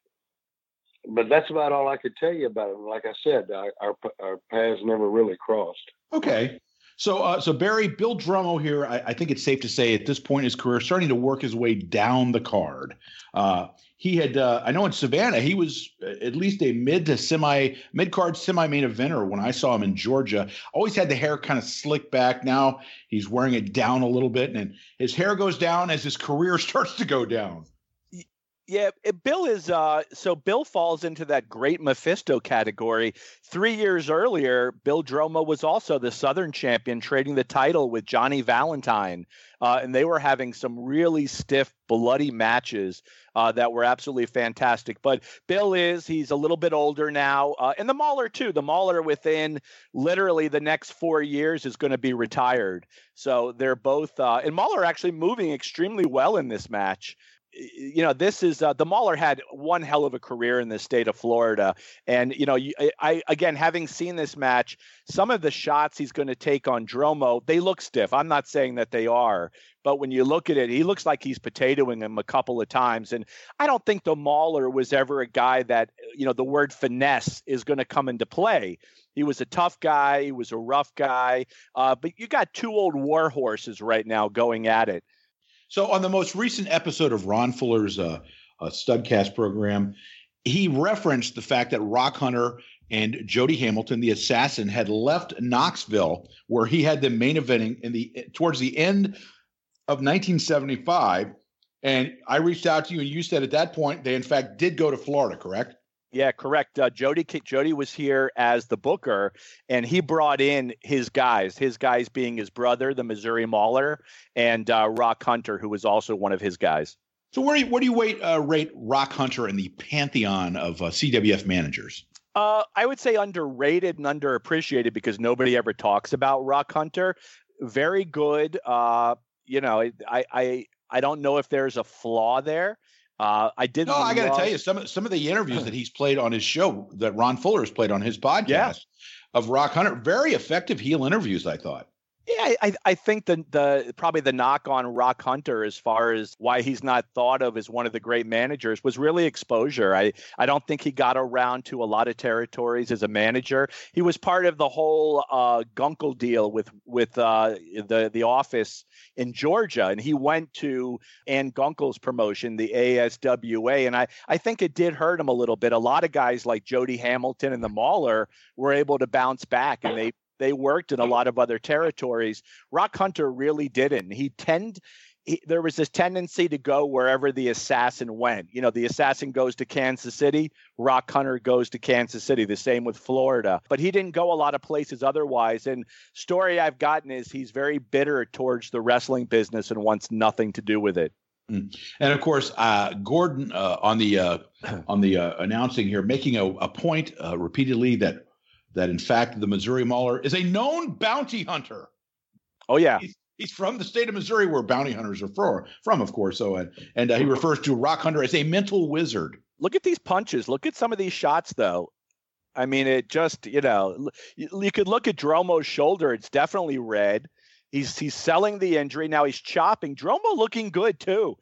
but that's about all I could tell you about them. Like I said, our our, our paths never really crossed. Okay. So, uh, so Barry, Bill Drummo here, I, I think it's safe to say at this point in his career, starting to work his way down the card. Uh, he had, uh, I know in Savannah, he was at least a mid to semi, mid-card semi-main eventer when I saw him in Georgia. Always had the hair kind of slicked back. Now he's wearing it down a little bit, and his hair goes down as his career starts to go down. Yeah, Bill is uh, so Bill falls into that great Mephisto category. Three years earlier, Bill Drummo was also the Southern champion, trading the title with Johnny Valentine. Uh, and they were having some really stiff, bloody matches uh, that were absolutely fantastic. But Bill is, he's a little bit older now. Uh, and the Mauler, too. The Mauler within literally the next four years is going to be retired. So they're both, uh, and Mauler actually moving extremely well in this match. You know, this is uh, the Mauler had one hell of a career in the state of Florida. And, you know, you, I, again, having seen this match, some of the shots he's going to take on Drummo, they look stiff. I'm not saying that they are, but when you look at it, he looks like he's potatoing him a couple of times. And I don't think the Mauler was ever a guy that, you know, the word finesse is going to come into play. He was a tough guy. He was a rough guy. Uh, but you got two old war horses right now going at it. So on the most recent episode of Ron Fuller's uh, uh, Studcast program, he referenced the fact that Rock Hunter and Jody Hamilton, the assassin, had left Knoxville, where he had them main eventing in the towards the end of nineteen seventy-five. And I reached out to you, and you said at that point they, in fact, did go to Florida, correct? Yeah, correct. Uh, Jody Jody was here as the booker, and he brought in his guys, his guys being his brother, the Missouri Mauler, and uh, Rock Hunter, who was also one of his guys. So where do you, where do you wait, uh, rate Rock Hunter in the pantheon of uh, C W F managers? Uh, I would say underrated and underappreciated because nobody ever talks about Rock Hunter. Very good. Uh, you know, I, I, I don't know if there's a flaw there. Uh, I did. No, I got to tell you, some of some of the interviews that he's played on his show, that Ron Fuller has played on his podcast, yeah. of Rock Hunter, very effective heel interviews, I thought. Yeah, I, I think the the probably the knock on Rock Hunter as far as why he's not thought of as one of the great managers was really exposure. I, I don't think he got around to a lot of territories as a manager. He was part of the whole uh, Gunkel deal with with uh, the the office in Georgia, and he went to Ann Gunkel's promotion, the A S W A, and I, I think it did hurt him a little bit. A lot of guys like Jody Hamilton and the Mauler were able to bounce back, and they They worked in a lot of other territories. Rock Hunter really didn't. He tend, he, there was this tendency to go wherever the assassin went. You know, the assassin goes to Kansas City, Rock Hunter goes to Kansas City. The same with Florida. But he didn't go a lot of places otherwise. And story I've gotten is he's very bitter towards the wrestling business and wants nothing to do with it. Mm. And of course, uh, Gordon uh, on the uh, on the uh, announcing here, making a, a point uh, repeatedly that. that, in fact, the Missouri Mauler is a known bounty hunter. Oh, yeah. He's, he's from the state of Missouri, where bounty hunters are from, from of course. So, uh, And uh, he refers to Rock Hunter as a mental wizard. Look at these punches. Look at some of these shots, though. I mean, it just, you know, you, you could look at Drummo's shoulder. It's definitely red. He's he's selling the injury. Now he's chopping. Drummo looking good, too.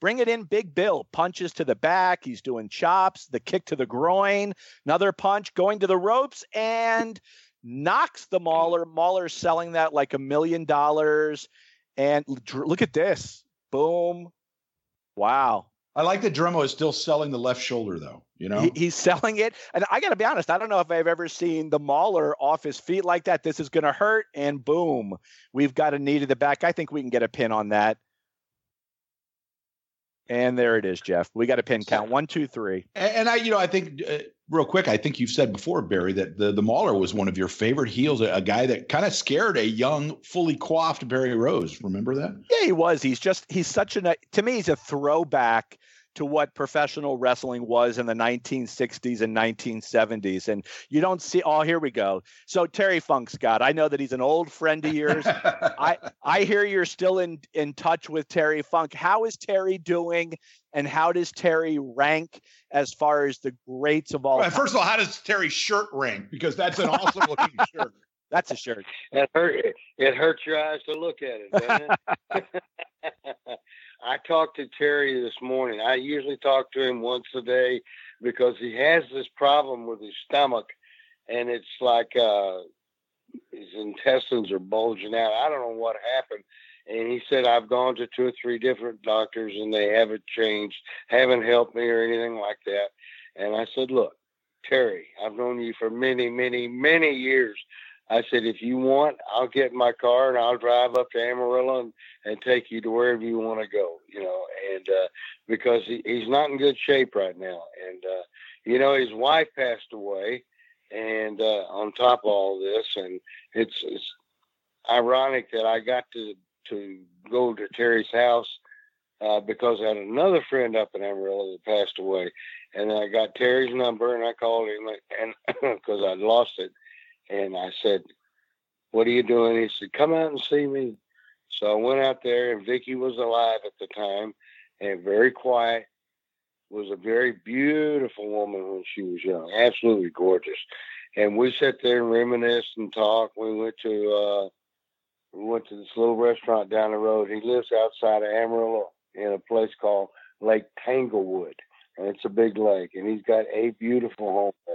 Bring it in, Big Bill. Punches to the back. He's doing chops, the kick to the groin, another punch, going to the ropes, and knocks the Mauler. Mauler's selling that like a million dollars. And look at this. Boom. Wow. I like that Dremo is still selling the left shoulder, though. You know, he, he's selling it. And I got to be honest, I don't know if I've ever seen the Mauler off his feet like that. This is going to hurt. And boom, we've got a knee to the back. I think we can get a pin on that. And there it is, Jeff. We got a pin count. One, two, three. And, and I, you know, I think uh, real quick, I think you've said before, Barry, that the, the Mauler was one of your favorite heels, a, a guy that kind of scared a young, fully coiffed Barry Rose. Remember that? Yeah, he was. He's just, he's such a, to me, he's a throwback to what professional wrestling was in the nineteen sixties and nineteen seventies. And you don't see, oh, here we go. So Terry Funk, Scott, I know that he's an old friend of yours. I, I hear you're still in, in touch with Terry Funk. How is Terry doing? And how does Terry rank as far as the greats of all well, time? First of all, how does Terry's shirt rank? Because that's an awesome looking shirt. That's a shirt. It, hurt, it hurts your eyes to look at it, doesn't it? I talked to Terry this morning. I usually talk to him once a day because he has this problem with his stomach, and it's like uh, his intestines are bulging out. I don't know what happened. And he said, I've gone to two or three different doctors, and they haven't changed, haven't helped me or anything like that. And I said, look, Terry, I've known you for many, many, many years. I said, if you want, I'll get in my car and I'll drive up to Amarillo and, and take you to wherever you want to go, you know, and uh, because he, he's not in good shape right now. And, uh, you know, his wife passed away and uh, on top of all this, and it's, it's ironic that I got to, to go to Terry's house uh, because I had another friend up in Amarillo that passed away. And I got Terry's number and I called him and because I'd lost it. And I said, what are you doing? He said, come out and see me. So I went out there, and Vicky was alive at the time and very quiet, was a very beautiful woman when she was young, absolutely gorgeous. And we sat there and reminisced and talked. We went to uh, we went to this little restaurant down the road. He lives outside of Amarillo in a place called Lake Tanglewood, and it's a big lake. And he's got a beautiful home there.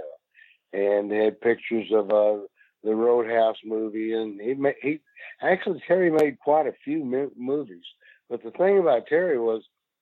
And they had pictures of uh, the Roadhouse movie, and he ma- he actually Terry made quite a few mi- movies. But the thing about Terry was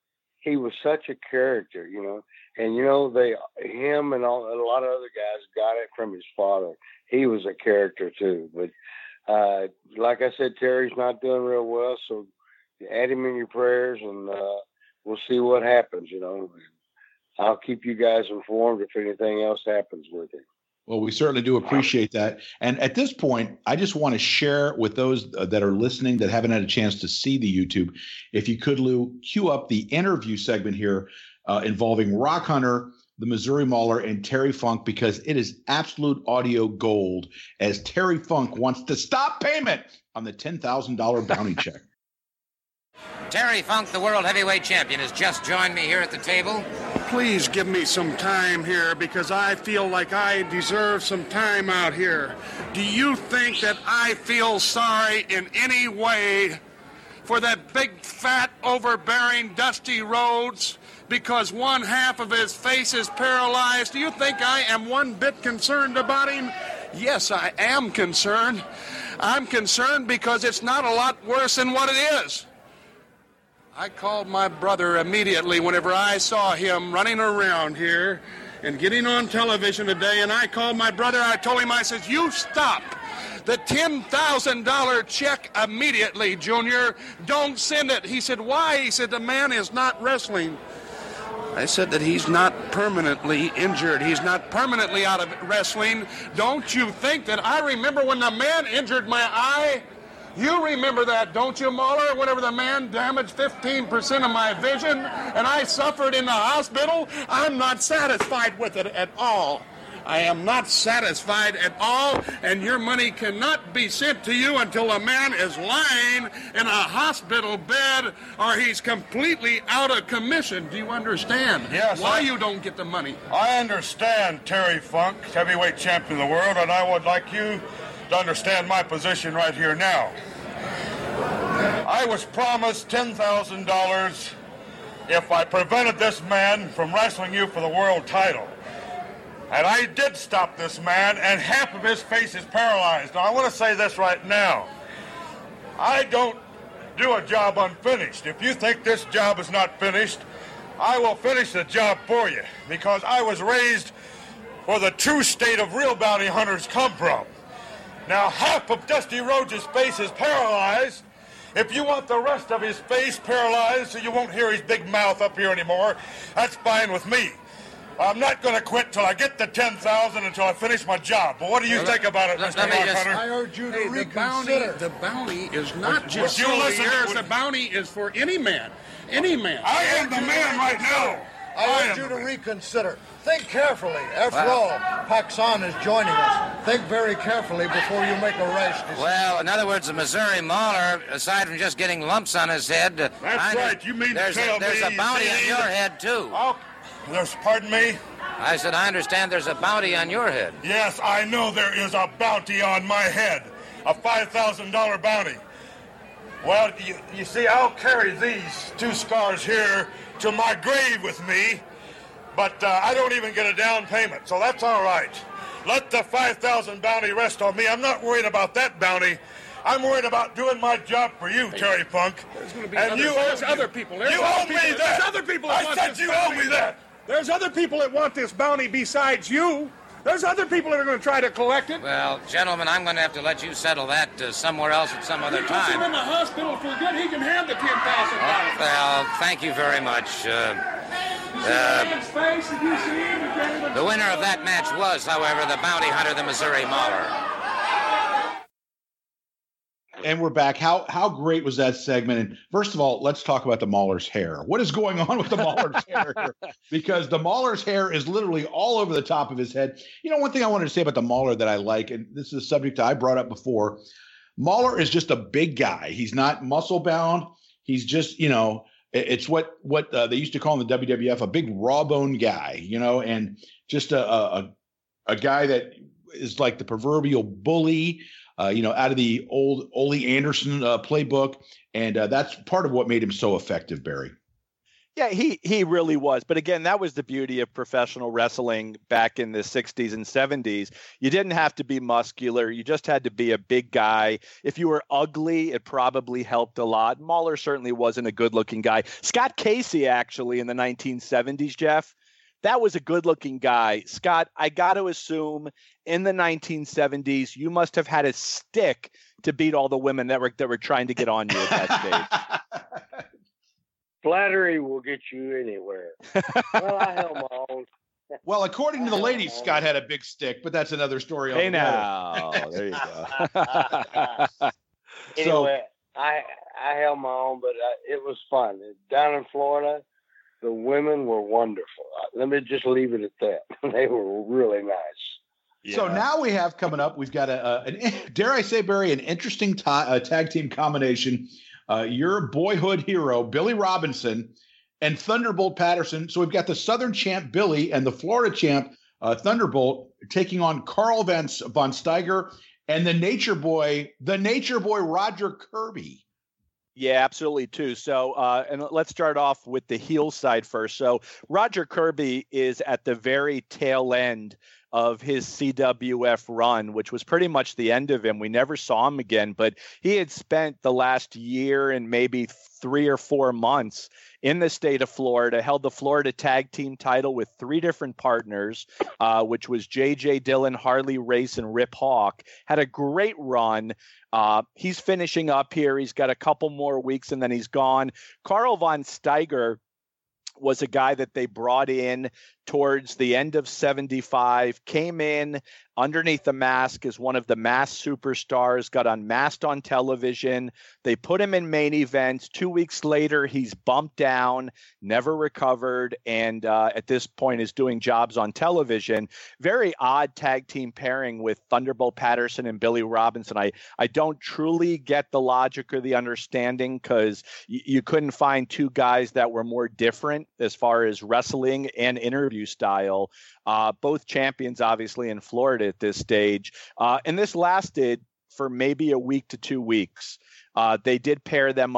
he was such a character, you know. And you know they him and all, a lot of other guys got it from his father. He was a character too. But uh, like I said, Terry's not doing real well, so add him in your prayers, and uh, we'll see what happens. You know, I'll keep you guys informed if anything else happens with him. Well, we certainly do appreciate that. And at this point, I just want to share with those that are listening that haven't had a chance to see the YouTube, if you could, Lou, cue up the interview segment here uh, involving Rock Hunter, the Missouri Mauler, and Terry Funk, because it is absolute audio gold as Terry Funk wants to stop payment on the ten thousand dollars bounty check. Terry Funk, the world heavyweight champion, has just joined me here at the table. Please give me some time here because I feel like I deserve some time out here. Do you think that I feel sorry in any way for that big, fat, overbearing Dusty Rhodes because one half of his face is paralyzed? Do you think I am one bit concerned about him? Yes, I am concerned. I'm concerned because it's not a lot worse than what it is. I called my brother immediately whenever I saw him running around here and getting on television today, and I called my brother. I told him, I said, you stop the ten thousand dollars check immediately, Junior. Don't send it. He said, why? He said, the man is not wrestling. I said that he's not permanently injured. He's not permanently out of wrestling. Don't you think that I remember when the man injured my eye? You remember that, don't you, Mauler? Whenever the man damaged fifteen percent of my vision and I suffered in the hospital, I'm not satisfied with it at all. I am not satisfied at all, and your money cannot be sent to you until a man is lying in a hospital bed or he's completely out of commission. Do you understand? Yes. Why I, you don't get the money? I understand, Terry Funk, heavyweight champion of the world, and I would like you to understand my position right here now. I was promised ten thousand dollars if I prevented this man from wrestling you for the world title. And I did stop this man, and half of his face is paralyzed. Now, I want to say this right now. I don't do a job unfinished. If you think this job is not finished, I will finish the job for you, because I was raised where the true state of real bounty hunters come from. Now, half of Dusty Rhodes' face is paralyzed. If you want the rest of his face paralyzed so you won't hear his big mouth up here anymore, that's fine with me. I'm not going to quit till I get the ten thousand until I finish my job. But what do you well, think about it, Mister Rock Hunter? I urge you to hey, reconsider. The bounty, the bounty is not would, just would you listen years. to, The bounty is for any man. Any man. I am the man right now. I, I urge you to reconsider. Think carefully. After wow. all, Paxson is joining us. Think very carefully before you make a rash decision. Well, in other words, the Missouri Mauler, aside from just getting lumps on his head, that's I right. You mean there's to tell a, there's me a bounty on your head too. Oh, there's. Pardon me. I said I understand there's a bounty on your head. Yes, I know there is a bounty on my head, a five thousand dollar bounty. Well, you, you see, I'll carry these two scars here to my grave with me. But uh, I don't even get a down payment, so that's all right. Let the five thousand bounty rest on me. I'm not worried about that bounty. I'm worried about doing my job for you, Terry Funk. There's going to be and other, you there's owe, other people. There's you other owe people. me that. There's other people that I want said this you bounty. owe me that. There's other people that want this bounty besides you. There's other people that are going to try to collect it. Well, gentlemen, I'm going to have to let you settle that uh, somewhere else at some other he time. He puts him in the hospital for good. He can have the ten thousand dollars. Oh, well, thank you very much. Uh, uh, the winner of that match was, however, the bounty hunter, the Missouri Mauler. And we're back. How how great was that segment? And first of all, let's talk about the Mauler's hair. What is going on with the Mauler's hair here? Because the Mauler's hair is literally all over the top of his head. You know, one thing I wanted to say about the Mauler that I like, and this is a subject I brought up before, Mauler is just a big guy. He's not muscle bound. He's just, you know, it's what what uh, they used to call in the W W F a big raw bone guy, you know, and just a a, a guy that is like the proverbial bully. Uh, you know, out of the old Ole Anderson uh, playbook. And uh, that's part of what made him so effective, Barry. Yeah, he he really was. But again, that was the beauty of professional wrestling back in the sixties and seventies. You didn't have to be muscular. You just had to be a big guy. If you were ugly, it probably helped a lot. Mauler certainly wasn't a good-looking guy. Scott Casey, actually, in the nineteen seventies, Jeff, that was a good-looking guy. Scott, I got to assume in the nineteen seventies, you must have had a stick to beat all the women that were that were trying to get on you at that stage. Flattery will get you anywhere. Well, I held my own. Well, according to the ladies, Scott had a big stick, but that's another story. Hey, now. There you go. Anyway, so, I I held my own, but I, it was fun. Down in Florida, the women were wonderful. Let me just leave it at that. They were really nice. Yeah. So now we have coming up, we've got a, a an, dare I say, Barry, an interesting ta- uh, tag team combination. Uh, your boyhood hero, Billy Robinson, and Thunderbolt Patterson. So we've got the Southern champ, Billy, and the Florida champ, uh, Thunderbolt, taking on Carl Van, Von Steiger and the Nature Boy, the Nature Boy, Roger Kirby. Yeah, absolutely, too. So, uh, and let's start off with the heel side first. So Roger Kirby is at the very tail end of his C W F run, which was pretty much the end of him. We never saw him again, but he had spent the last year and maybe three or four months in the state of Florida, held the Florida tag team title with three different partners, uh, which was J J Dillon, Harley Race, and Rip Hawk. Had a great run. Uh, he's finishing up here. He's got a couple more weeks and then he's gone. Carl Von Steiger was a guy that they brought in towards the end of seventy-five, came in underneath the mask as one of the masked superstars, got unmasked on television. They put him in main events. Two weeks later, he's bumped down, never recovered, and uh, at this point is doing jobs on television. Very odd tag team pairing with Thunderbolt Patterson and Billy Robinson. I, I don't truly get the logic or the understanding because y- you couldn't find two guys that were more different as far as wrestling and interview style. Uh, both champions, obviously, in Florida at this stage. Uh, and this lasted for maybe a week to two weeks. Uh, they did pair them up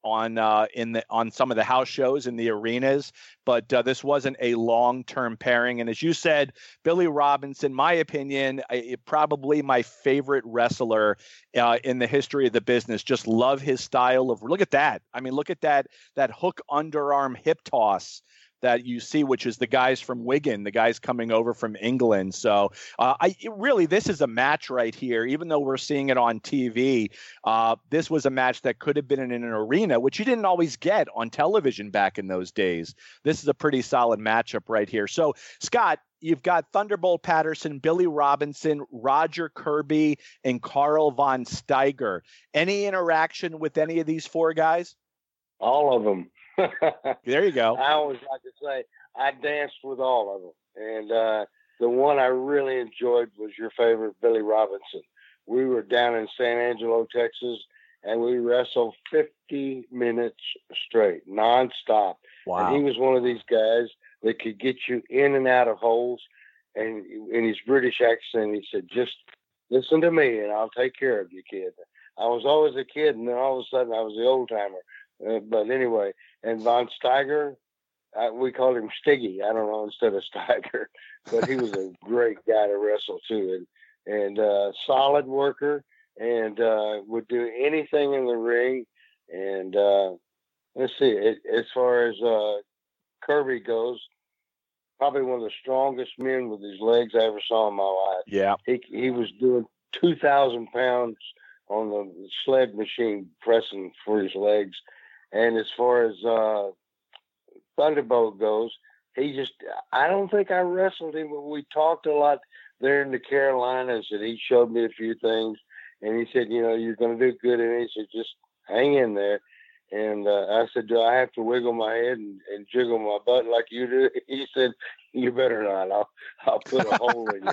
on uh, in the on some of the house shows in the arenas, but uh, this wasn't a long-term pairing. And as you said, Billy Robinson, my opinion, I, probably my favorite wrestler uh, in the history of the business. Just love his style of, look at that. I mean, look at that, that hook underarm hip toss that you see, which is the guys from Wigan, the guys coming over from England. So uh, I it really, this is a match right here, even though we're seeing it on T V. Uh, this was a match that could have been in an arena, which you didn't always get on television back in those days. This is a pretty solid matchup right here. So, Scott, you've got Thunderbolt Patterson, Billy Robinson, Roger Kirby, and Carl Von Steiger. Any interaction with any of these four guys? All of them. There you go. I always like to say I danced with all of them. And uh, the one I really enjoyed was your favorite, Billy Robinson. We were down in San Angelo, Texas, and we wrestled fifty minutes straight, nonstop. Wow. And he was one of these guys that could get you in and out of holes. And in his British accent, he said, just listen to me and I'll take care of you, kid. I was always a kid, and then all of a sudden I was the old timer. Uh, but anyway, and Von Steiger, uh, we called him Stiggy, I don't know, instead of Steiger, but he was a great guy to wrestle too, and, and uh, solid worker, and uh, would do anything in the ring. And uh, let's see, it, as far as uh, Kirby goes, probably one of the strongest men with his legs I ever saw in my life. Yeah. He, he was doing two thousand pounds on the sled machine pressing for his legs. And as far as uh, Thunderbolt goes, he just, I don't think I wrestled him, but we talked a lot there in the Carolinas, and he showed me a few things. And he said, you know, you're going to do good. And he said, just hang in there. And uh, I said, do I have to wiggle my head and, and jiggle my butt like you do? He said, you better not. I'll, I'll put a hole in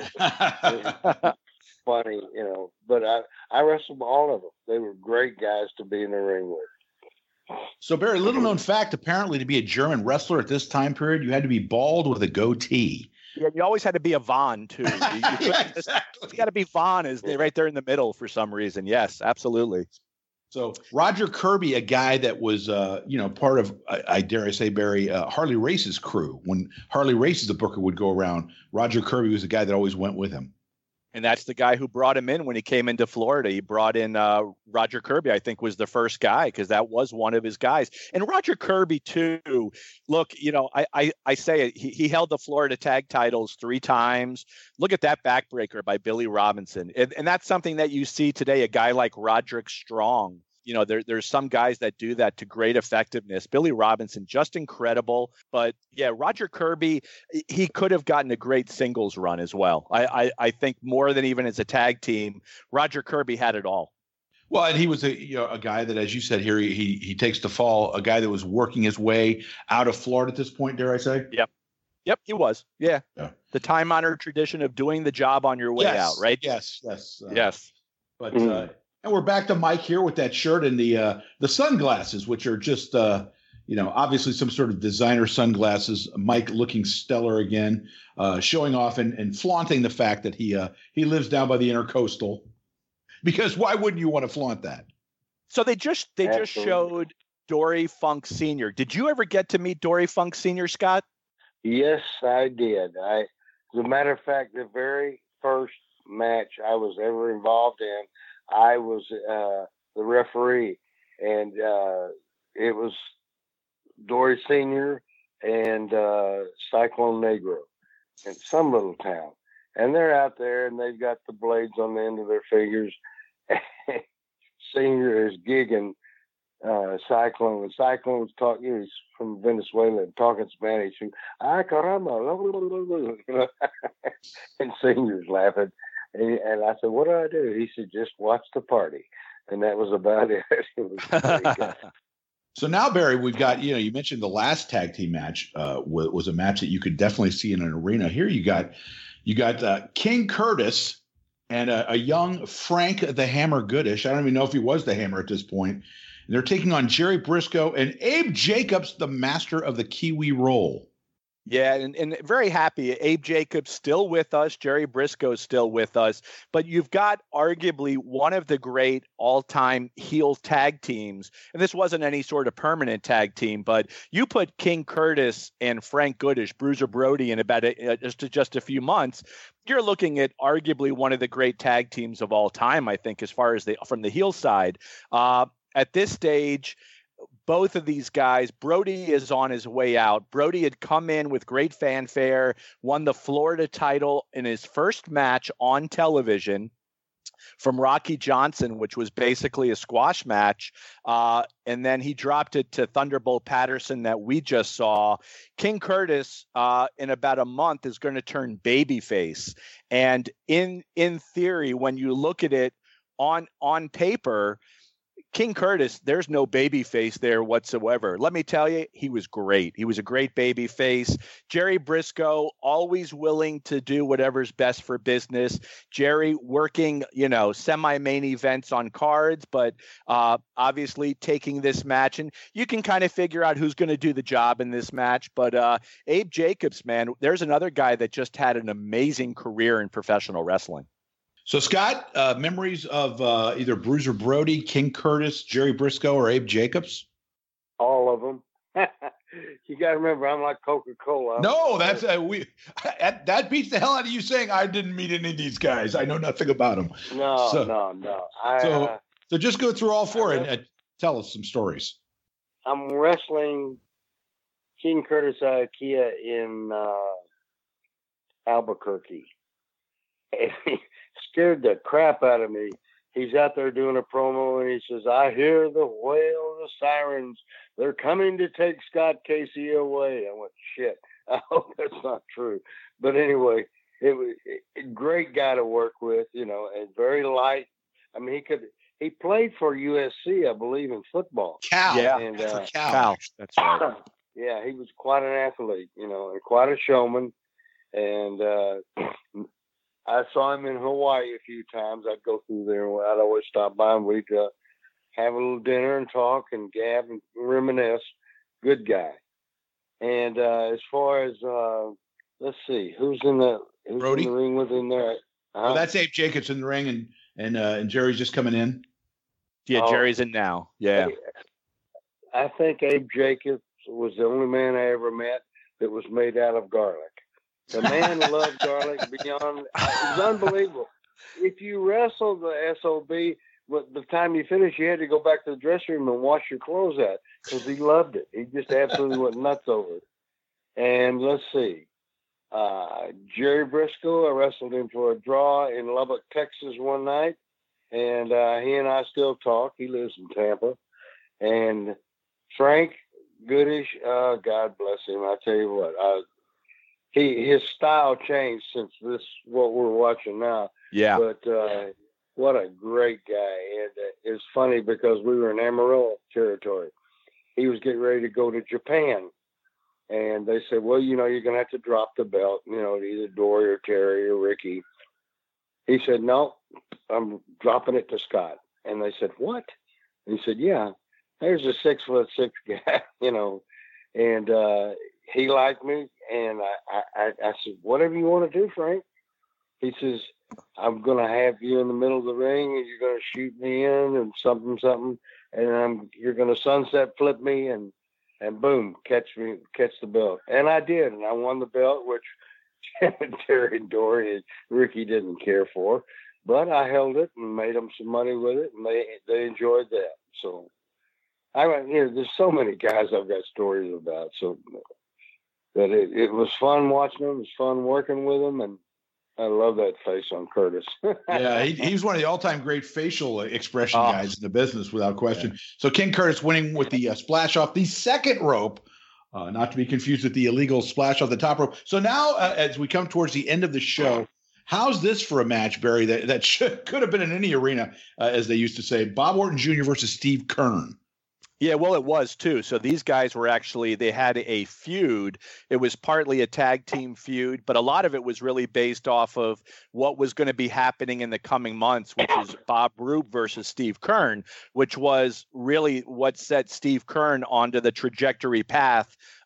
you. Funny, you know, but I, I wrestled all of them. They were great guys to be in the ring with. So, Barry, little known fact, apparently to be a German wrestler at this time period, you had to be bald with a goatee. Yeah, you always had to be a Von, too. You, you yeah, exactly. It's got to be Von, is they right there in the middle for some reason. Yes, absolutely. So Roger Kirby, a guy that was, uh, you know, part of, I, I dare I say, Barry, uh, Harley Race's crew. When Harley Race's, the booker, would go around, Roger Kirby was the guy that always went with him. And that's the guy who brought him in when he came into Florida. He brought in uh, Roger Kirby, I think, was the first guy, because that was one of his guys. And Roger Kirby, too, look, you know, I I, I say it, he, he held the Florida tag titles three times. Look at that backbreaker by Billy Robinson. And, and that's something that you see today, a guy like Roderick Strong. You know, there, there's some guys that do that to great effectiveness. Billy Robinson, just incredible. But yeah, Roger Kirby, he could have gotten a great singles run as well. I, I, I think more than even as a tag team, Roger Kirby had it all. Well, and he was a you know a guy that, as you said here, he, he he takes the fall. A guy that was working his way out of Florida at this point, dare I say? Yep. Yep, he was. Yeah. yeah. The time-honored tradition of doing the job on your way yes. out, right? Yes. Yes. Uh, yes. But. Mm. Uh, And we're back to Mike here with that shirt and the uh, the sunglasses, which are just, uh, you know, obviously some sort of designer sunglasses. Mike looking stellar again, uh, showing off and, and flaunting the fact that he uh, he lives down by the Intercoastal. Because why wouldn't you want to flaunt that? So they just they Absolutely. just showed Dory Funk Senior Did you ever get to meet Dory Funk Senior, Scott? Yes, I did. I, as a matter of fact, the very first match I was ever involved in, I was uh, the referee, and uh, it was Dory Senior and uh, Cyclone Negro in some little town. And they're out there, and they've got the blades on the end of their fingers. Senior is gigging uh, Cyclone, and Cyclone's talking, he's from Venezuela and talking Spanish. And, ah, caramba. And Senior's laughing. And, and I said, what do I do? He said, just watch the party. And that was about it. It was pretty good. So now, Barry, we've got, you know, you mentioned the last tag team match uh, was, was a match that you could definitely see in an arena. Here you got you got uh, King Curtis and a, a young Frank the Hammer Goodish. I don't even know if he was the Hammer at this point. And they're taking on Jerry Briscoe and Abe Jacobs, the master of the Kiwi Roll. Yeah, and, and very happy. Abe Jacobs still with us. Jerry Briscoe still with us. But you've got arguably one of the great all-time heel tag teams. And this wasn't any sort of permanent tag team, but you put King Curtis and Frank Goodish, Bruiser Brody, in about a, just, just a few months. You're looking at arguably one of the great tag teams of all time, I think, as far as the from the heel side. Uh, at this stage, both of these guys, Brody is on his way out. Brody had come in with great fanfare, won the Florida title in his first match on television from Rocky Johnson, which was basically a squash match. Uh, and then he dropped it to Thunderbolt Patterson that we just saw. King Curtis, uh, in about a month, is going to turn babyface. And in in theory, when you look at it on on paper, King Curtis, there's no baby face there whatsoever. Let me tell you, he was great. He was a great baby face. Jerry Briscoe, always willing to do whatever's best for business. Jerry working, you know, semi-main events on cards, but uh, obviously taking this match. And you can kind of figure out who's going to do the job in this match. But uh, Abe Jacobs, man, there's another guy that just had an amazing career in professional wrestling. So, Scott, uh, memories of uh, either Bruiser Brody, King Curtis, Jerry Briscoe, or Abe Jacobs? All of them. You got to remember, I'm like Coca-Cola. No, that's uh, we. That, that beats the hell out of you saying I didn't meet any of these guys. I know nothing about them. No, so, no, no. I, so, uh, so just go through all four and uh, tell us some stories. I'm wrestling King Curtis Ikea in uh, Albuquerque. And he scared the crap out of me. He's out there doing a promo, and he says, "I hear the wail of the sirens. They're coming to take Scott Casey away." I went, shit, I hope that's not true. But anyway, it was a great guy to work with, you know, and very light. I mean, he could, he played for U S C, I believe, in football. Cal. Yeah, and, uh, Cal. Cal. That's right. Yeah, he was quite an athlete, you know, and quite a showman. And uh, I saw him in Hawaii a few times. I'd go through there, and I'd always stop by, and we'd uh, have a little dinner and talk and gab and reminisce. Good guy. And uh, as far as uh, let's see, who's in the who's Brody? in the ring with him there? Uh-huh. Well, that's Abe Jacobs in the ring, and and uh, and Jerry's just coming in. Yeah, Oh. Jerry's in now. Yeah. I think Abe Jacobs was the only man I ever met that was made out of garlic. The man loved garlic beyond. It was unbelievable. If you wrestled the S O B, but the time you finished, you had to go back to the dressing room and wash your clothes out because he loved it. He just absolutely went nuts over it. And let's see, uh, Jerry Briscoe, I wrestled him for a draw in Lubbock, Texas one night. And uh, he and I still talk. He lives in Tampa. And Frank Goodish, uh, God bless him. I tell you what, I, he his style changed since this what we're watching now. Yeah. But uh, what a great guy. And uh, it's funny because we were in Amarillo territory. He was getting ready to go to Japan. And they said, well, you know, you're going to have to drop the belt, you know, to either Dory or Terry or Ricky. He said, no, I'm dropping it to Scott. And they said, what? And he said, yeah, there's a six foot six guy, you know, and uh, he liked me. And I, I, I said, whatever you want to do, Frank. He says, I'm going to have you in the middle of the ring and you're going to shoot me in and something, something. And I'm, you're going to sunset flip me and, and boom, catch me, catch the belt. And I did. And I won the belt, which Terry and Dory and Ricky didn't care for, but I held it and made them some money with it. And they, they enjoyed that. So I, you know, there's so many guys I've got stories about. So that it, it was fun watching them. It was fun working with them. And I love that face on Curtis. Yeah, he, he was one of the all-time great facial expression Oh. guys in the business, without question. So King Curtis winning with the uh, splash off the second rope, uh, not to be confused with the illegal splash off the top rope. So now, uh, as we come towards the end of the show, how's this for a match, Barry, that, that should, could have been in any arena, uh, as they used to say? Bob Orton Junior versus Steve Kern. Yeah, well, it was too. So these guys were actually, they had a feud. It was partly a tag team feud, but a lot of it was really based off of what was going to be happening in the coming months, which is Bob Roop versus Steve Kern, which was really what set Steve Kern onto the trajectory path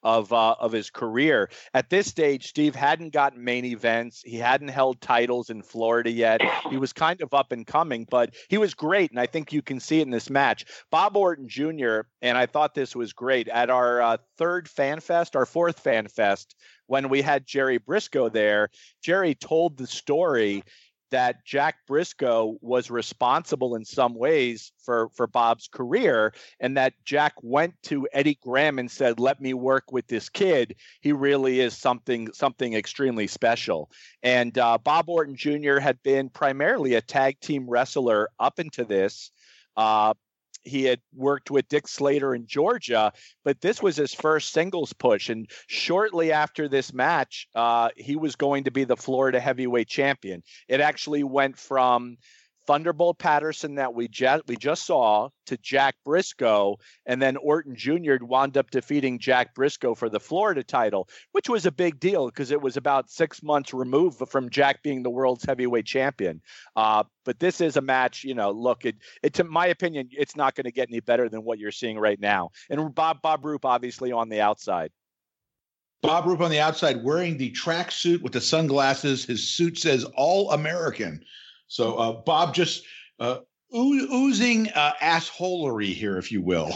of uh, of his career. At this stage, Steve hadn't gotten main events. He hadn't held titles in Florida yet. He was kind of up and coming, but he was great, and I think you can see it in this match. Bob Orton Junior, and I thought this was great, at our uh, third Fan Fest, our fourth Fan Fest, when we had Jerry Briscoe there, Jerry told the story that Jack Briscoe was responsible in some ways for, for Bob's career, and that Jack went to Eddie Graham and said, let me work with this kid. He really is something something extremely special. And uh, Bob Orton Junior had been primarily a tag team wrestler up into this. Uh, He had worked with Dick Slater in Georgia, but this was his first singles push. And shortly after this match, uh, he was going to be the Florida heavyweight champion. It actually went from Thunderbolt Patterson that we just we just saw to Jack Briscoe, and then Orton Junior wound up defeating Jack Briscoe for the Florida title, which was a big deal because it was about six months removed from Jack being the world's heavyweight champion. Uh, but this is a match, you know, look, it, it to my opinion, it's not going to get any better than what you're seeing right now. And Bob Bob Roop obviously on the outside. Bob Roop on the outside wearing the tracksuit with the sunglasses. His suit says All American. So uh, Bob just uh, oo- oozing uh, assholery here, if you will.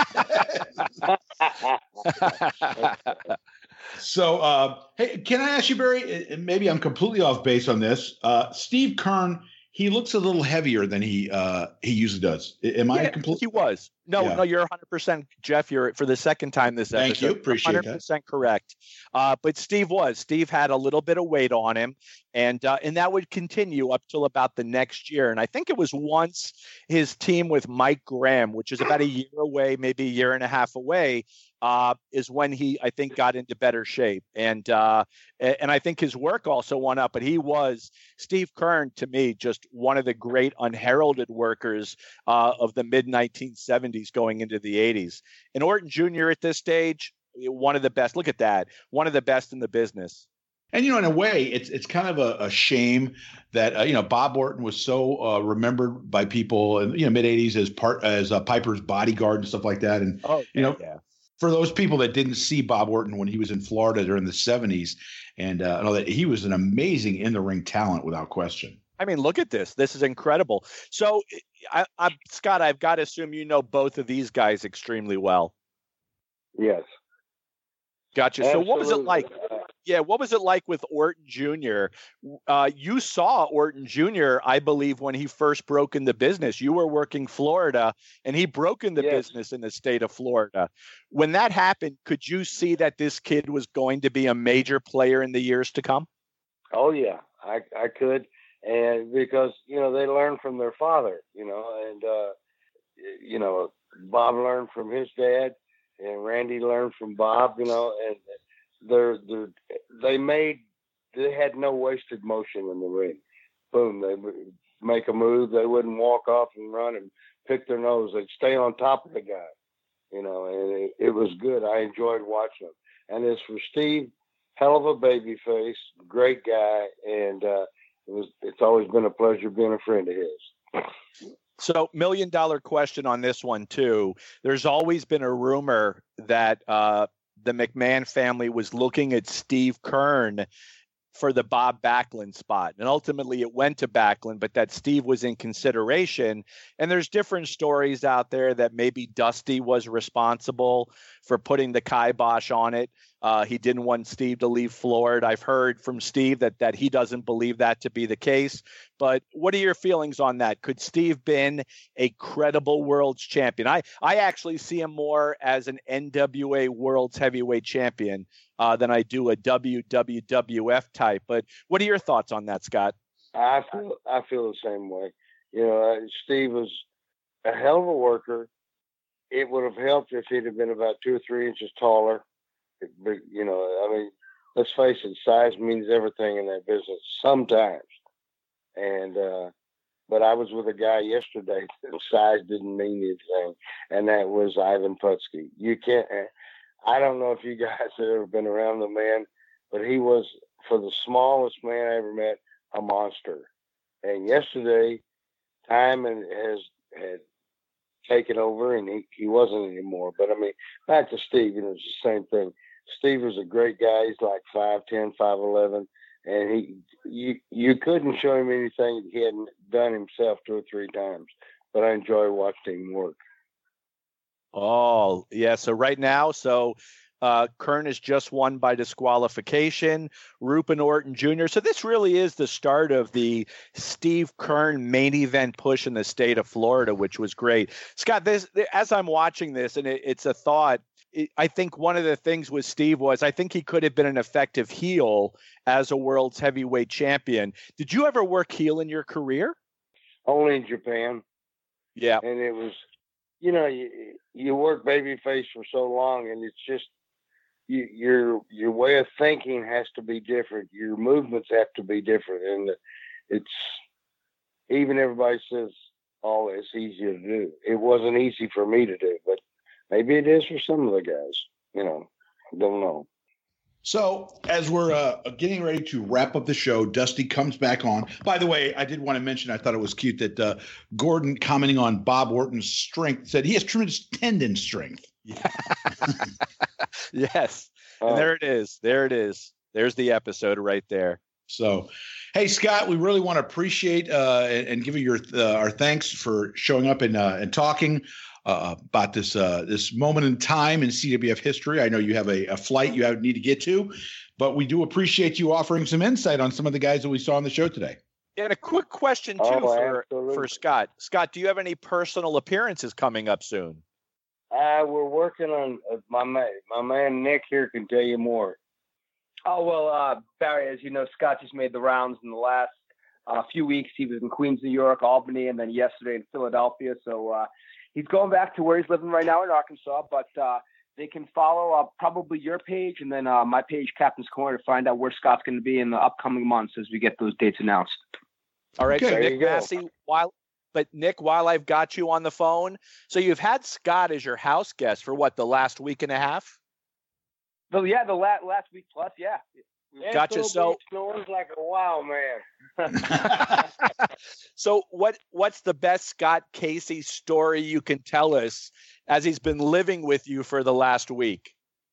So, uh, hey, can I ask you, Barry? Maybe I'm completely off base on this. Uh, Steve Keirn, he looks a little heavier than he uh, he usually does. Am I yeah, completely? He was. No, yeah. no, you're one hundred percent, Jeff. You're for the second time this episode. Thank you. Appreciate one hundred percent that. Correct. Uh, but Steve was. Steve had a little bit of weight on him, and uh, and that would continue up till about the next year. And I think it was once his team with Mike Graham, which is about a year away, maybe a year and a half away, uh, is when he, I think, got into better shape. And uh, and I think his work also went up. But he was, Steve Keirn, to me, just one of the great unheralded workers uh, of the mid nineteen seventies going into the eighties. And Orton Junior at this stage, one of the best. Look at that. One of the best in the business. And, you know, in a way, it's it's kind of a, a shame that, uh, you know, Bob Orton was so uh, remembered by people in, you know, mid eighties as part as uh, Piper's bodyguard and stuff like that. And, oh, you know, yeah. For those people that didn't see Bob Orton when he was in Florida during the seventies, and uh, know that he was an amazing in-the-ring talent without question. I mean, look at this. This is incredible. So, I, I, Scott, I've got to assume you know both of these guys extremely well. Yes. Gotcha. Absolutely. So what was it like? Yeah, what was it like with Orton Junior? Uh, you saw Orton Junior, I believe, when he first broke into business. You were working Florida, and he broke into yes. business in the state of Florida. When that happened, could you see that this kid was going to be a major player in the years to come? Oh, yeah, I, I could. And because, you know, they learned from their father, you know, and, uh, you know, Bob learned from his dad, and Randy learned from Bob, you know, and they're, they're, they made, they had no wasted motion in the ring. Boom, they would make a move, they wouldn't walk off and run and pick their nose. They'd stay on top of the guy, you know, and it, it was good. I enjoyed watching them. And as for Steve, hell of a baby face, great guy, and uh, it was, it's always been a pleasure being a friend of his. So, million dollar question on this one, too. There's always been a rumor that uh, the McMahon family was looking at Steve Keirn for the Bob Backlund spot. And ultimately it went to Backlund, but that Steve was in consideration. And there's different stories out there that maybe Dusty was responsible for putting the kibosh on it. Uh, he didn't want Steve to leave Florida. I've heard from Steve that that he doesn't believe that to be the case. But what are your feelings on that? Could Steve been a credible world's champion? I, I actually see him more as an N W A world's heavyweight champion uh, than I do a W W F type. But what are your thoughts on that, Scott? I feel I feel the same way. You know, uh, Steve was a hell of a worker. It would have helped if he'd have been about two or three inches taller. But, you know, I mean, let's face it, size means everything in that business sometimes. And, uh, but I was with a guy yesterday that size didn't mean anything, and that was Ivan Putski. You can't, I don't know if you guys have ever been around the man, but he was, for the smallest man I ever met, a monster. And yesterday, time and has had taken over, and he, he wasn't anymore. But I mean, back to Steve, you know, it's the same thing. Steve was a great guy. He's like five ten, five eleven, and he you you couldn't show him anything he hadn't done himself two or three times. But I enjoy watching him work. Oh, yeah. So right now, so uh, Kern has just won by disqualification, Rupin Orton Junior So this really is the start of the Steve Kern main event push in the state of Florida, which was great. Scott, this as I'm watching this, and it, it's a thought, it, I think one of the things with Steve was I think he could have been an effective heel as a world's heavyweight champion. Did you ever work heel in your career? Only in Japan. Yeah. And it was, you know, you, you work babyface for so long, and it's just, you, your your way of thinking has to be different. Your movements have to be different. And it's, even everybody says, oh, it's easy to do. It wasn't easy for me to do, but maybe it is for some of the guys. You know, I don't know. So as we're uh, getting ready to wrap up the show, Dusty comes back on. By the way, I did want to mention, I thought it was cute that uh, Gordon, commenting on Bob Orton's strength, said he has tremendous tendon strength. Yeah. Yes. Uh, And there it is. There it is. There's the episode right there. So, hey, Scott, we really want to appreciate uh, and, and give you your uh, our thanks for showing up and uh, and talking uh, about this uh, this moment in time in C W F history. I know you have a, a flight you have, need to get to, but we do appreciate you offering some insight on some of the guys that we saw on the show today. And a quick question, too, Oh, for, absolutely. for Scott. Scott, do you have any personal appearances coming up soon? Uh, we're working on uh, my man. My man Nick here can tell you more. Oh, well, uh, Barry, as you know, Scott just made the rounds in the last uh, few weeks. He was in Queens, New York, Albany, and then yesterday in Philadelphia. So uh, he's going back to where he's living right now in Arkansas. But uh, they can follow uh, probably your page and then uh, my page, Captain's Corner, to find out where Scott's going to be in the upcoming months as we get those dates announced. All right, Okay, so there Nick you go. Massey, while but Nick, while I've got you on the phone, so you've had Scott as your house guest for what, the last week and a half? So, yeah, the last, last week plus, yeah. Gotcha. So, snores like a wild man. so what? What's the best Scott Casey story you can tell us as he's been living with you for the last week?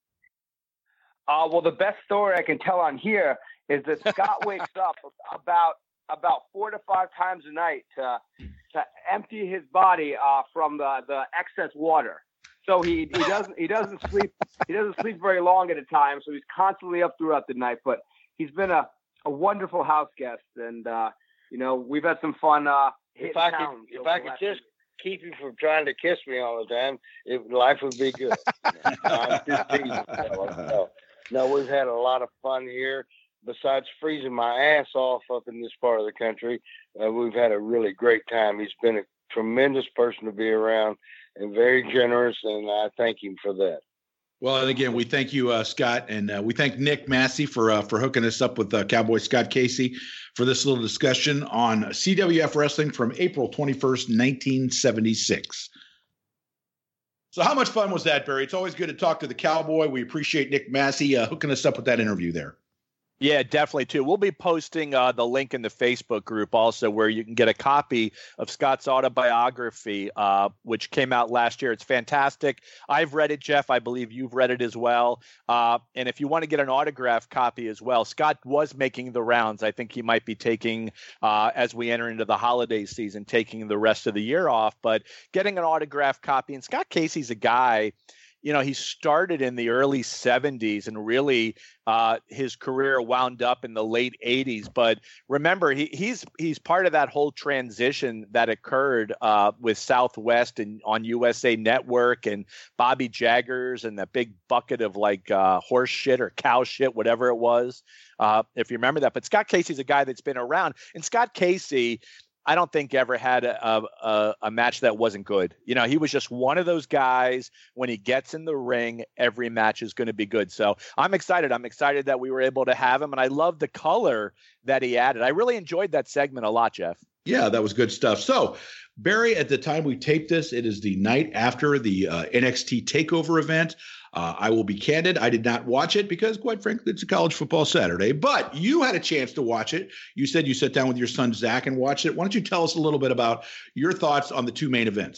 Uh, well, the best story I can tell on here is that Scott wakes up about about four to five times a night to to empty his body uh, from the, the excess water. So he, he doesn't he doesn't sleep he doesn't sleep very long at a time. So he's constantly up throughout the night. But he's been a, a wonderful house guest, and uh, you know we've had some fun. Uh, If I could, towns if over I the could last just few keep you from trying to kiss me all the time, it, life would be good. I'm just teasing, fellas. No, no, we've had a lot of fun here. Besides freezing my ass off up in this part of the country, uh, we've had a really great time. He's been a tremendous person to be around and very generous, and I thank him for that. Well, and again, we thank you, uh, Scott, and uh, we thank Nick Massey for uh, for hooking us up with uh, Cowboy Scott Casey for this little discussion on C W F wrestling from April twenty-first, nineteen seventy-six. So how much fun was that, Barry? It's always good to talk to the Cowboy. We appreciate Nick Massey uh, hooking us up with that interview there. Yeah, definitely too. We'll be posting uh, the link in the Facebook group also, where you can get a copy of Scott's autobiography, uh, which came out last year. It's fantastic. I've read it, Jeff. I believe you've read it as well. Uh, and if you want to get an autographed copy as well, Scott was making the rounds. I think he might be taking, uh, as we enter into the holiday season, taking the rest of the year off. But getting an autographed copy, and Scott Casey's a guy. You know, he started in the early seventies and really uh, his career wound up in the late eighties. But remember, he, he's he's part of that whole transition that occurred uh, with Southwest and on U S A Network and Bobby Jaggers and that big bucket of like uh, horse shit or cow shit, whatever it was, uh, if you remember that. But Scott Casey's a guy that's been around. And Scott Casey, I don't think ever had a, a a match that wasn't good. You know, he was just one of those guys. When he gets in the ring, every match is going to be good. So I'm excited. I'm excited that we were able to have him, and I love the color that he added. I really enjoyed that segment a lot, Jeff. Yeah, that was good stuff. So, Barry, at the time we taped this, it is the night after the uh, N X T TakeOver event. Uh, I will be candid. I did not watch it because, quite frankly, it's a college football Saturday. But you had a chance to watch it. You said you sat down with your son, Zach, and watched it. Why don't you tell us a little bit about your thoughts on the two main events?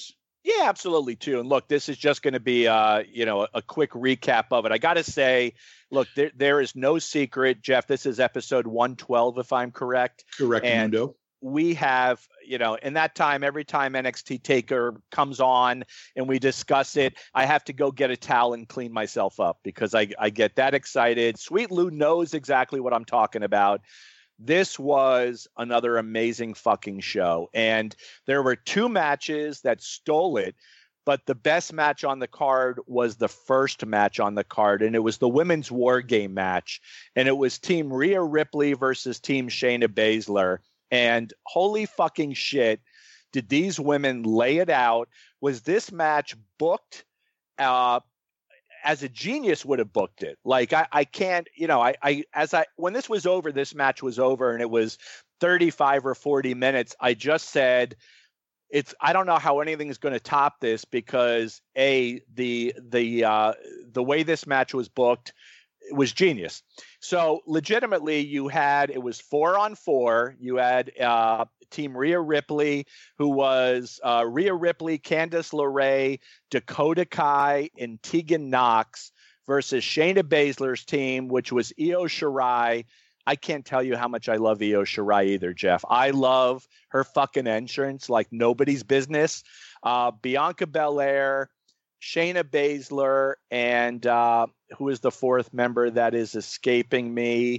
Yeah, absolutely, too. And look, this is just going to be, uh, you know, a, a quick recap of it. I got to say, look, there, there is no secret, Jeff. This is episode one twelve, if I'm correct. Correct, and Mundo. We have, you know, in that time, every time N X T Taker comes on and we discuss it, I have to go get a towel and clean myself up because I, I get that excited. Sweet Lou knows exactly what I'm talking about. This was another amazing fucking show. And there were two matches that stole it, but the best match on the card was the first match on the card, and it was the women's war game match. And it was Team Rhea Ripley versus Team Shayna Baszler. And holy fucking shit, did these women lay it out? Was this match booked uh, as a genius would have booked it? Like, I, I can't, you know, I, I, as I, when this was over, this match was over and it was thirty-five or forty minutes. I just said, it's, I don't know how anything is going to top this because a, the, the, uh, the way this match was booked, it was genius. So legitimately you had, it was four on four. You had uh, Team Rhea Ripley, who was uh, Rhea Ripley, Candice LeRae, Dakota Kai, and Tegan Nox versus Shayna Baszler's team, which was Io Shirai. I can't tell you how much I love Io Shirai either, Jeff. I love her fucking entrance like nobody's business. Uh, Bianca Belair, Shayna Baszler, and uh, who is the fourth member that is escaping me?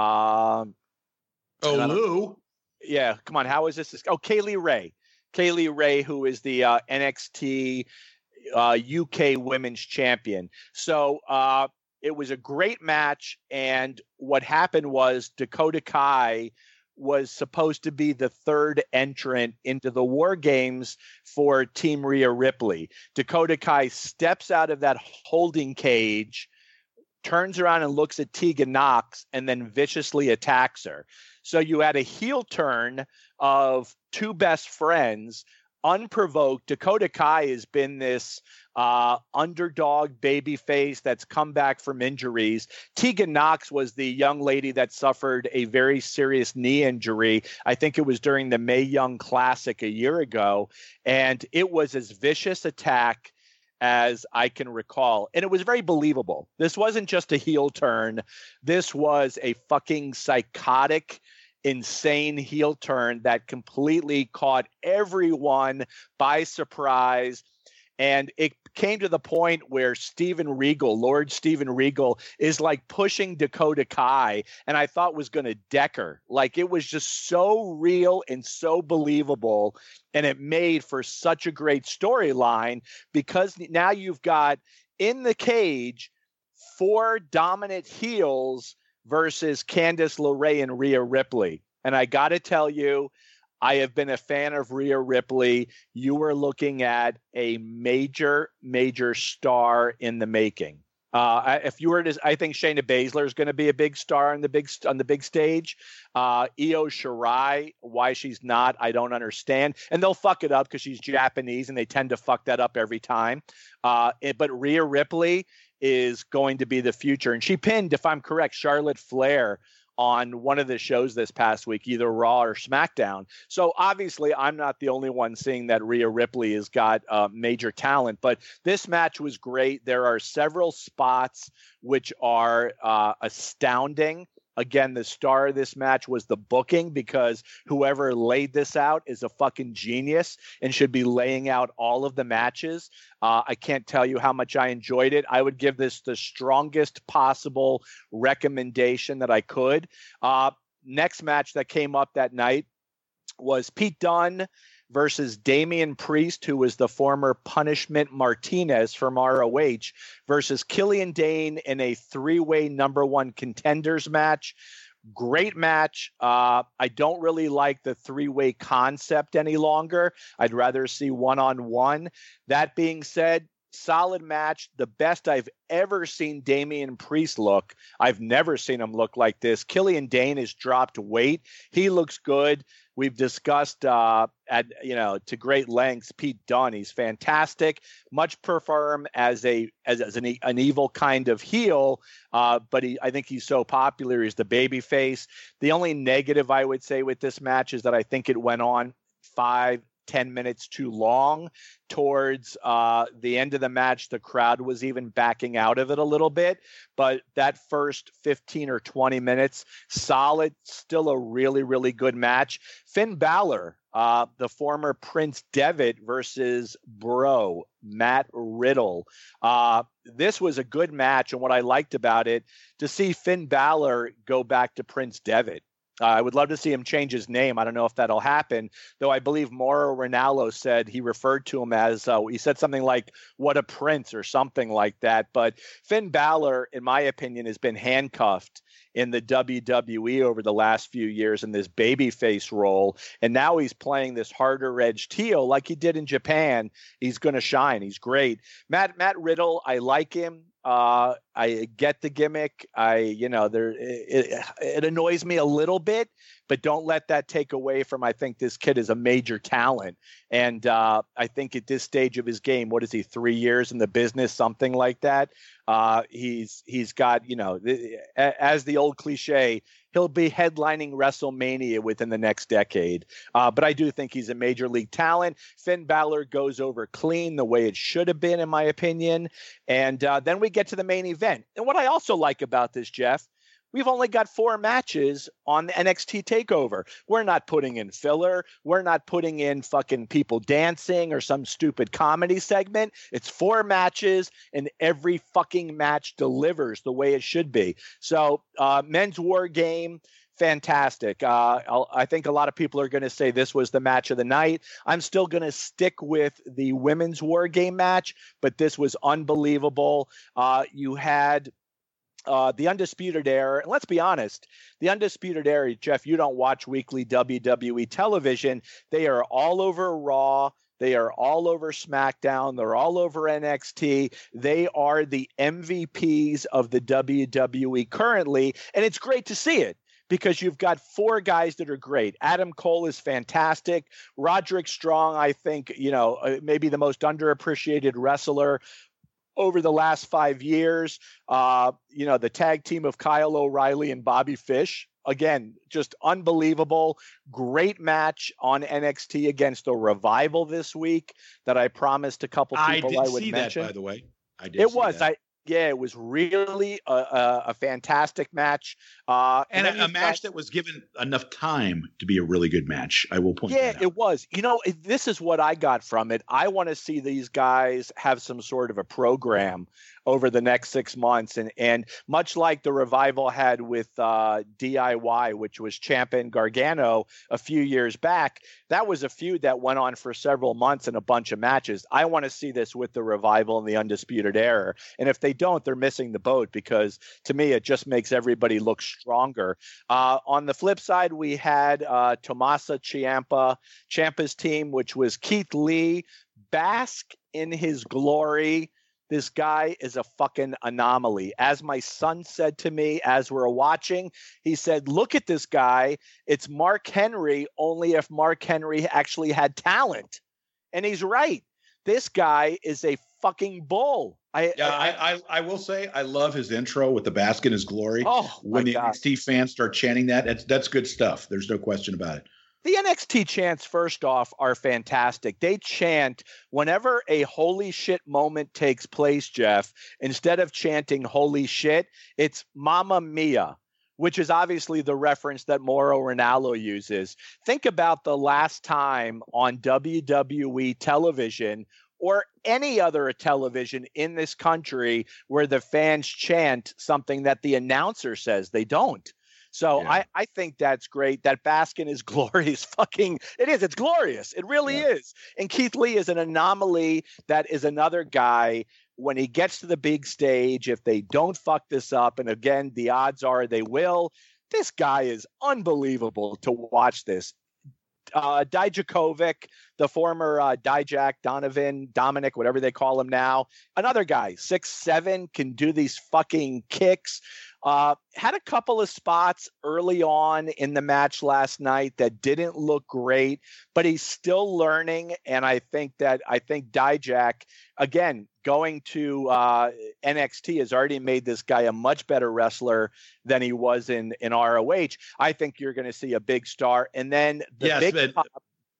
Um, oh, Lou. Yeah, come on. How is this? Oh, Kaylee Ray. Kaylee Ray, who is the uh, N X T uh, U K Women's Champion. So uh, it was a great match. And what happened was Dakota Kai was supposed to be the third entrant into the War Games for Team Rhea Ripley. Dakota Kai steps out of that holding cage, turns around and looks at Tegan Nox, and then viciously attacks her. So you had a heel turn of two best friends, unprovoked. Dakota Kai has been this uh, underdog baby face that's come back from injuries. Tegan Nox was the young lady that suffered a very serious knee injury. I think it was during the Mae Young Classic a year ago. And it was as vicious attack as I can recall. And it was very believable. This wasn't just a heel turn. This was a fucking psychotic, insane heel turn that completely caught everyone by surprise. And it came to the point where Steven Regal, Lord Steven Regal, is like pushing Dakota Kai, and I thought was going to deck her. Like, it was just so real and so believable, and it made for such a great storyline because now you've got in the cage four dominant heels versus Candice LeRae and Rhea Ripley. And I got to tell you, I have been a fan of Rhea Ripley. You were looking at a major, major star in the making. Uh, if you were to, I think Shayna Baszler is going to be a big star on the big on the big stage. Uh, Io Shirai, why she's not, I don't understand. And they'll fuck it up because she's Japanese, and they tend to fuck that up every time. Uh, it, but Rhea Ripley is going to be the future, and she pinned, if I'm correct, Charlotte Flair on one of the shows this past week, either Raw or SmackDown. So obviously I'm not the only one seeing that Rhea Ripley has got uh, major talent, but this match was great. There are several spots which are uh, astounding. Again, the star of this match was the booking because whoever laid this out is a fucking genius and should be laying out all of the matches. Uh, I can't tell you how much I enjoyed it. I would give this the strongest possible recommendation that I could. Uh, next match that came up that night was Pete Dunne versus Damian Priest, who was the former Punishment Martinez from R O H, versus Killian Dane in a three-way number one contenders match. Great match. Uh, I don't really like the three-way concept any longer. I'd rather see one-on-one. That being said, solid match. The best I've ever seen Damian Priest look. I've never seen him look like this. Killian Dane has dropped weight. He looks good. We've discussed uh, at you know to great lengths Pete Dunne. He's fantastic. Much prefer him as a as, as an, an evil kind of heel, uh, but he, I think he's so popular. He's the baby face. The only negative I would say with this match is that I think it went on five, ten minutes too long. Towards uh, the end of the match, the crowd was even backing out of it a little bit. But that first fifteen or twenty minutes, solid, still a really, really good match. Finn Balor, uh, the former Prince Devitt versus Bro, Matt Riddle. Uh, this was a good match. And what I liked about it, to see Finn Balor go back to Prince Devitt. Uh, I would love to see him change his name. I don't know if that'll happen, though I believe Mauro Ranallo said he referred to him as, uh, he said something like, what a prince or something like that. But Finn Balor, in my opinion, has been handcuffed in the W W E over the last few years in this babyface role. And now he's playing this harder edged heel like he did in Japan. He's going to shine. He's great. Matt, Matt Riddle, I like him. Uh, I get the gimmick. I, you know, there, it, it annoys me a little bit, but don't let that take away from, I think this kid is a major talent. And, uh, I think at this stage of his game, what is he, three years in the business, something like that. Uh, he's, he's got, you know, as the old cliche, he'll be headlining WrestleMania within the next decade. Uh, but I do think he's a major league talent. Finn Balor goes over clean the way it should have been, in my opinion. And uh, then we get to the main event. And what I also like about this, Jeff, we've only got four matches on the N X T TakeOver. We're not putting in filler. We're not putting in fucking people dancing or some stupid comedy segment. It's four matches, and every fucking match delivers the way it should be. So, uh, Men's War Game, fantastic. Uh, I'll, I think a lot of people are going to say this was the match of the night. I'm still going to stick with the Women's War Game match, but this was unbelievable. Uh, you had Uh, the Undisputed Era, and let's be honest, the Undisputed Era, Jeff, you don't watch weekly W W E television. They are all over Raw. They are all over SmackDown. They're all over N X T. They are the M V Ps of the W W E currently, and it's great to see it, because you've got four guys that are great. Adam Cole is fantastic. Roderick Strong, I think, you know, uh, maybe the most underappreciated wrestler over the last five years. Uh, you know, the tag team of Kyle O'Reilly and Bobby Fish, again, just unbelievable. Great match on N X T against the Revival this week that I promised a couple people I, did I would see mention. That, by the way, I did. It see was. That. I yeah, it was really a, a, a fantastic match. Uh, and and a, a match got, that was given enough time to be a really good match. I will point yeah, that out. It was. You know, this is what I got from it. I want to see these guys have some sort of a program over the next six months. And, and much like the Revival had with uh, D I Y, which was Ciampa and Gargano a few years back, that was a feud that went on for several months and a bunch of matches. I want to see this with the Revival and the Undisputed Era. And if they don't, they're missing the boat, because to me, it just makes everybody look stronger. Uh, on the flip side, we had uh, Tommaso Ciampa, Ciampa's team, which was Keith Lee, bask in his glory. This guy is a fucking anomaly. As my son said to me as we're watching, he said, look at this guy. It's Mark Henry, only if Mark Henry actually had talent. And he's right. This guy is a fucking bull. I, yeah, I, I, I, I will say I love his intro with the bask in his glory. Oh, when the God. N X T fans start chanting that, that's, that's good stuff. There's no question about it. The N X T chants, first off, are fantastic. They chant whenever a holy shit moment takes place, Jeff. Instead of chanting holy shit, it's Mamma Mia, which is obviously the reference that Mauro Ranallo uses. Think about the last time on W W E television or any other television in this country where the fans chant something that the announcer says. They don't. So yeah. I, I think that's great. That bask in his glory is fucking, it is, it's glorious. It really yeah. is. And Keith Lee is an anomaly. That is another guy, when he gets to the big stage, if they don't fuck this up, and again, the odds are they will, this guy is unbelievable to watch this. Uh, Dijakovic, the former uh, Dijak, Donovan, Dominic, whatever they call him now, another guy, six seven, can do these fucking kicks. Uh, had a couple of spots early on in the match last night that didn't look great, but he's still learning. And I think that I think Dijak, again, going to uh, N X T has already made this guy a much better wrestler than he was in, in R O H. I think you're going to see a big star. And then the yes, big but, pop,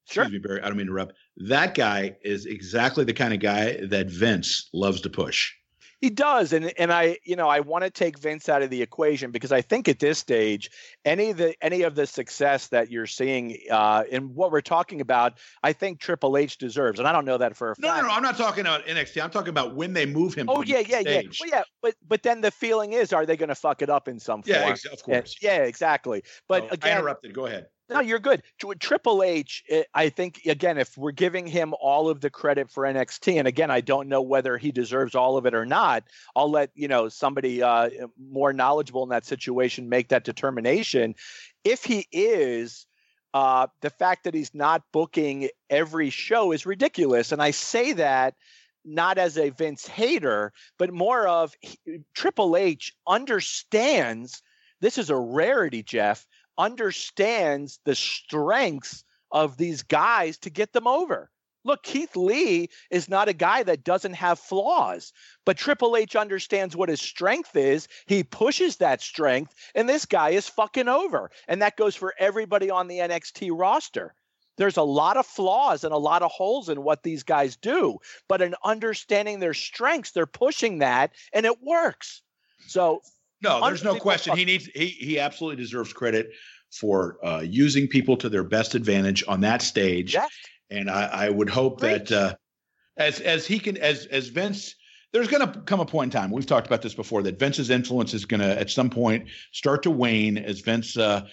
excuse Sure. me, Barry, I don't mean to interrupt. That guy is exactly the kind of guy that Vince loves to push. He does, and and I, you know, I want to take Vince out of the equation because I think at this stage, any of the any of the success that you're seeing uh, in what we're talking about, I think Triple H deserves, and I don't know that for a No, fact. no, no. I'm not talking about N X T. I'm talking about when they move him. Oh to yeah, the yeah, yeah. stage. Well, yeah, but but then the feeling is, are they going to fuck it up in some form? Yeah, ex- of course. And- yeah, exactly. But So, again, I interrupted. Go ahead. no, you're good. Tr- Triple H, eh, I think, again, if we're giving him all of the credit for N X T, and again, I don't know whether he deserves all of it or not, I'll let, you know, somebody uh, more knowledgeable in that situation make that determination. If he is, uh, the fact that he's not booking every show is ridiculous. And I say that not as a Vince hater, but more of he, Triple H understands, this is a rarity, Jeff, understands the strengths of these guys to get them over. Look, Keith Lee is not a guy that doesn't have flaws, but Triple H understands what his strength is. He pushes that strength, and this guy is fucking over. And that goes for everybody on the N X T roster. There's a lot of flaws and a lot of holes in what these guys do, but in understanding their strengths, they're pushing that, and it works. So No, there's no unbelievable question. fuck- He needs. He he absolutely deserves credit for uh, using people to their best advantage on that stage. Yes. And I, I would hope Great. that uh, as as he can as as Vince, there's going to come a point in time. We've talked about this before, that Vince's influence is going to at some point start to wane as Vince. Uh,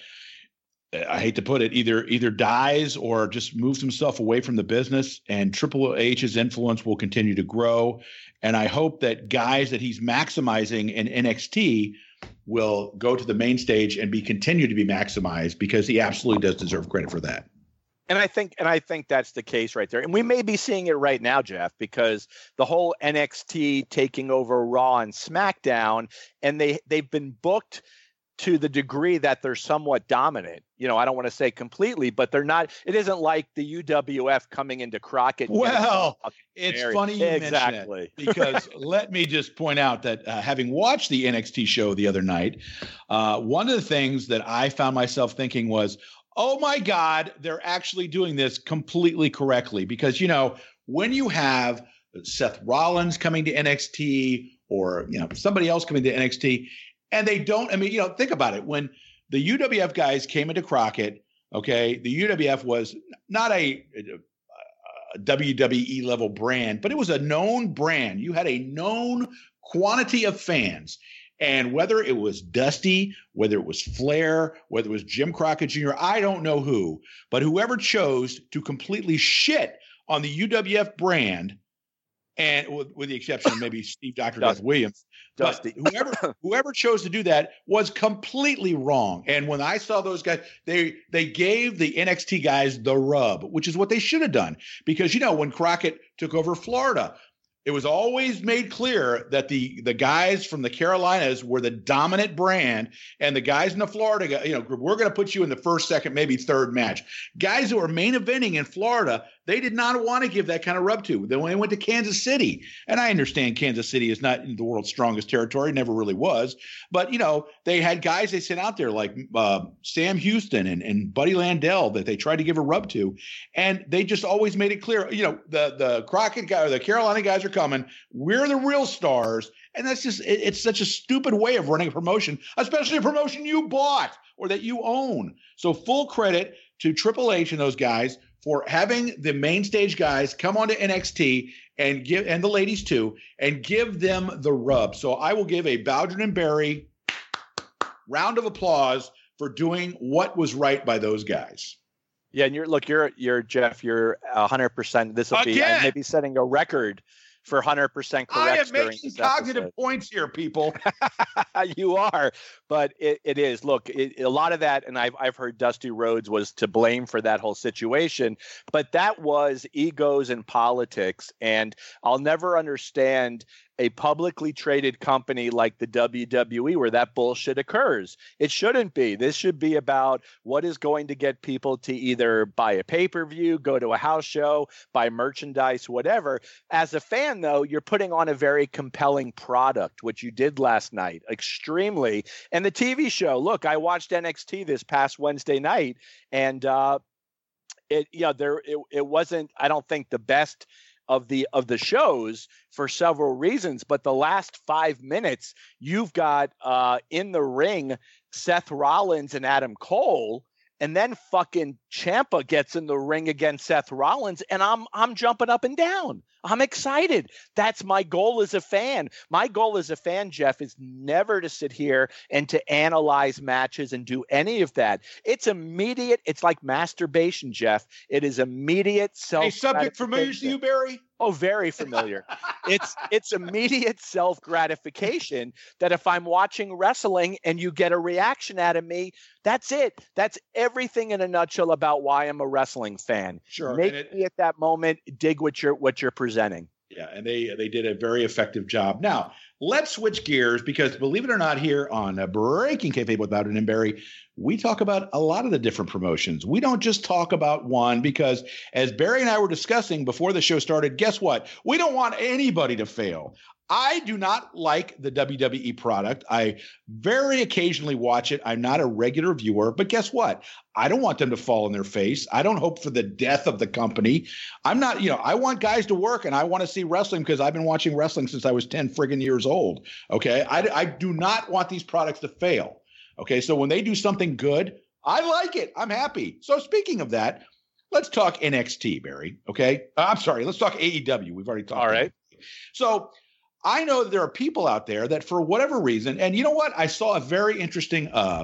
I hate to put it, either either dies or just moves himself away from the business, and Triple H's influence will continue to grow. And I hope that guys that he's maximizing in N X T will go to the main stage and be continue to be maximized, because he absolutely does deserve credit for that. And I think, and I think that's the case right there. And we may be seeing it right now, Jeff, because the whole N X T taking over Raw and SmackDown, and they they've been booked to the degree that they're somewhat dominant. You know, I don't want to say completely, but they're not. It isn't like the U W F coming into Crockett. and getting Well, fucking it's married. funny you exactly. mention that, because let me just point out that uh, having watched the N X T show the other night, uh, one of the things that I found myself thinking was, oh my God, they're actually doing this completely correctly. Because, you know, when you have Seth Rollins coming to N X T, or, you know, somebody else coming to N X T, and they don't, I mean, you know, think about it. When the U W F guys came into Crockett, okay, the U W F was not a, a W W E level brand, but it was a known brand. You had a known quantity of fans. And whether it was Dusty, whether it was Flair, whether it was Jim Crockett Junior, I don't know who, but whoever chose to completely shit on the U W F brand, and with, with the exception of maybe Steve Doctor Death Williams, Dusty. but whoever whoever chose to do that was completely wrong. And when I saw those guys, they they gave the N X T guys the rub, which is what they should have done. Because, you know, when Crockett took over Florida, it was always made clear that the the guys from the Carolinas were the dominant brand, and the guys in the Florida, you know, we're going to put you in the first, second, maybe third match. Guys who were main eventing in Florida, they did not want to give that kind of rub to. Then when they went to Kansas City, and I understand Kansas City is not the world's strongest territory, never really was, but, you know, they had guys they sent out there like uh, Sam Houston and, and Buddy Landell that they tried to give a rub to, and they just always made it clear, you know, the the Crockett guy or the Carolina guys are coming. We're the real stars. And that's just, it, it's such a stupid way of running a promotion, especially a promotion you bought or that you own. So full credit to Triple H and those guys for having the main stage guys come on to N X T and give, and the ladies too, and give them the rub. So I will give a Bowden and Barry round of applause for doing what was right by those guys. Yeah, and you're look, you're you're Jeff, you're a hundred percent. This will be I may be setting a record for one hundred percent correct. I am making cognitive episode. points here, people. You are, but it, it is. Look, it, a lot of that, and I've I've heard Dusty Rhodes was to blame for that whole situation, but that was egos and politics, and I'll never understand a publicly traded company like the W W E where that bullshit occurs. It shouldn't be. This should be about what is going to get people to either buy a pay-per-view, go to a house show, buy merchandise, whatever. As a fan, though, you're putting on a very compelling product, which you did last night, extremely. And the T V show, look, I watched N X T this past Wednesday night, and uh, it, you know, there, it, it wasn't, I don't think the best of the, of the shows for several reasons, but the last five minutes you've got uh, in the ring, Seth Rollins and Adam Cole. And then fucking Ciampa gets in the ring against Seth Rollins, and I'm I'm jumping up and down. I'm excited. That's my goal as a fan. My goal as a fan, Jeff, is never to sit here and to analyze matches and do any of that. It's immediate. It's like masturbation, Jeff. It is immediate self. A subject familiar to you, Barry? Oh, very familiar. it's it's immediate self-gratification that if I'm watching wrestling and you get a reaction out of me, that's it. That's everything in a nutshell about why I'm a wrestling fan. Sure. Make it, me at that moment dig what you're what you're presenting. Yeah, and they they did a very effective job. Now, let's switch gears because believe it or not, here on uh, Breaking Kayfabe with Bowden and Barry, we talk about a lot of the different promotions. We don't just talk about one because as Barry and I were discussing before the show started, guess what? We don't want anybody to fail. I do not like the W W E product. I very occasionally watch it. I'm not a regular viewer, but guess what? I don't want them to fall on their face. I don't hope for the death of the company. I'm not, you know, I want guys to work and I want to see wrestling because I've been watching wrestling since I was ten friggin' years old. Okay. I, I do not want these products to fail. Okay. So when they do something good, I like it. I'm happy. So speaking of that, let's talk N X T, Barry. Okay. Uh, I'm sorry. Let's talk A E W. We've already talked. All right. So I know that there are people out there that for whatever reason, and you know what? I saw a very interesting uh,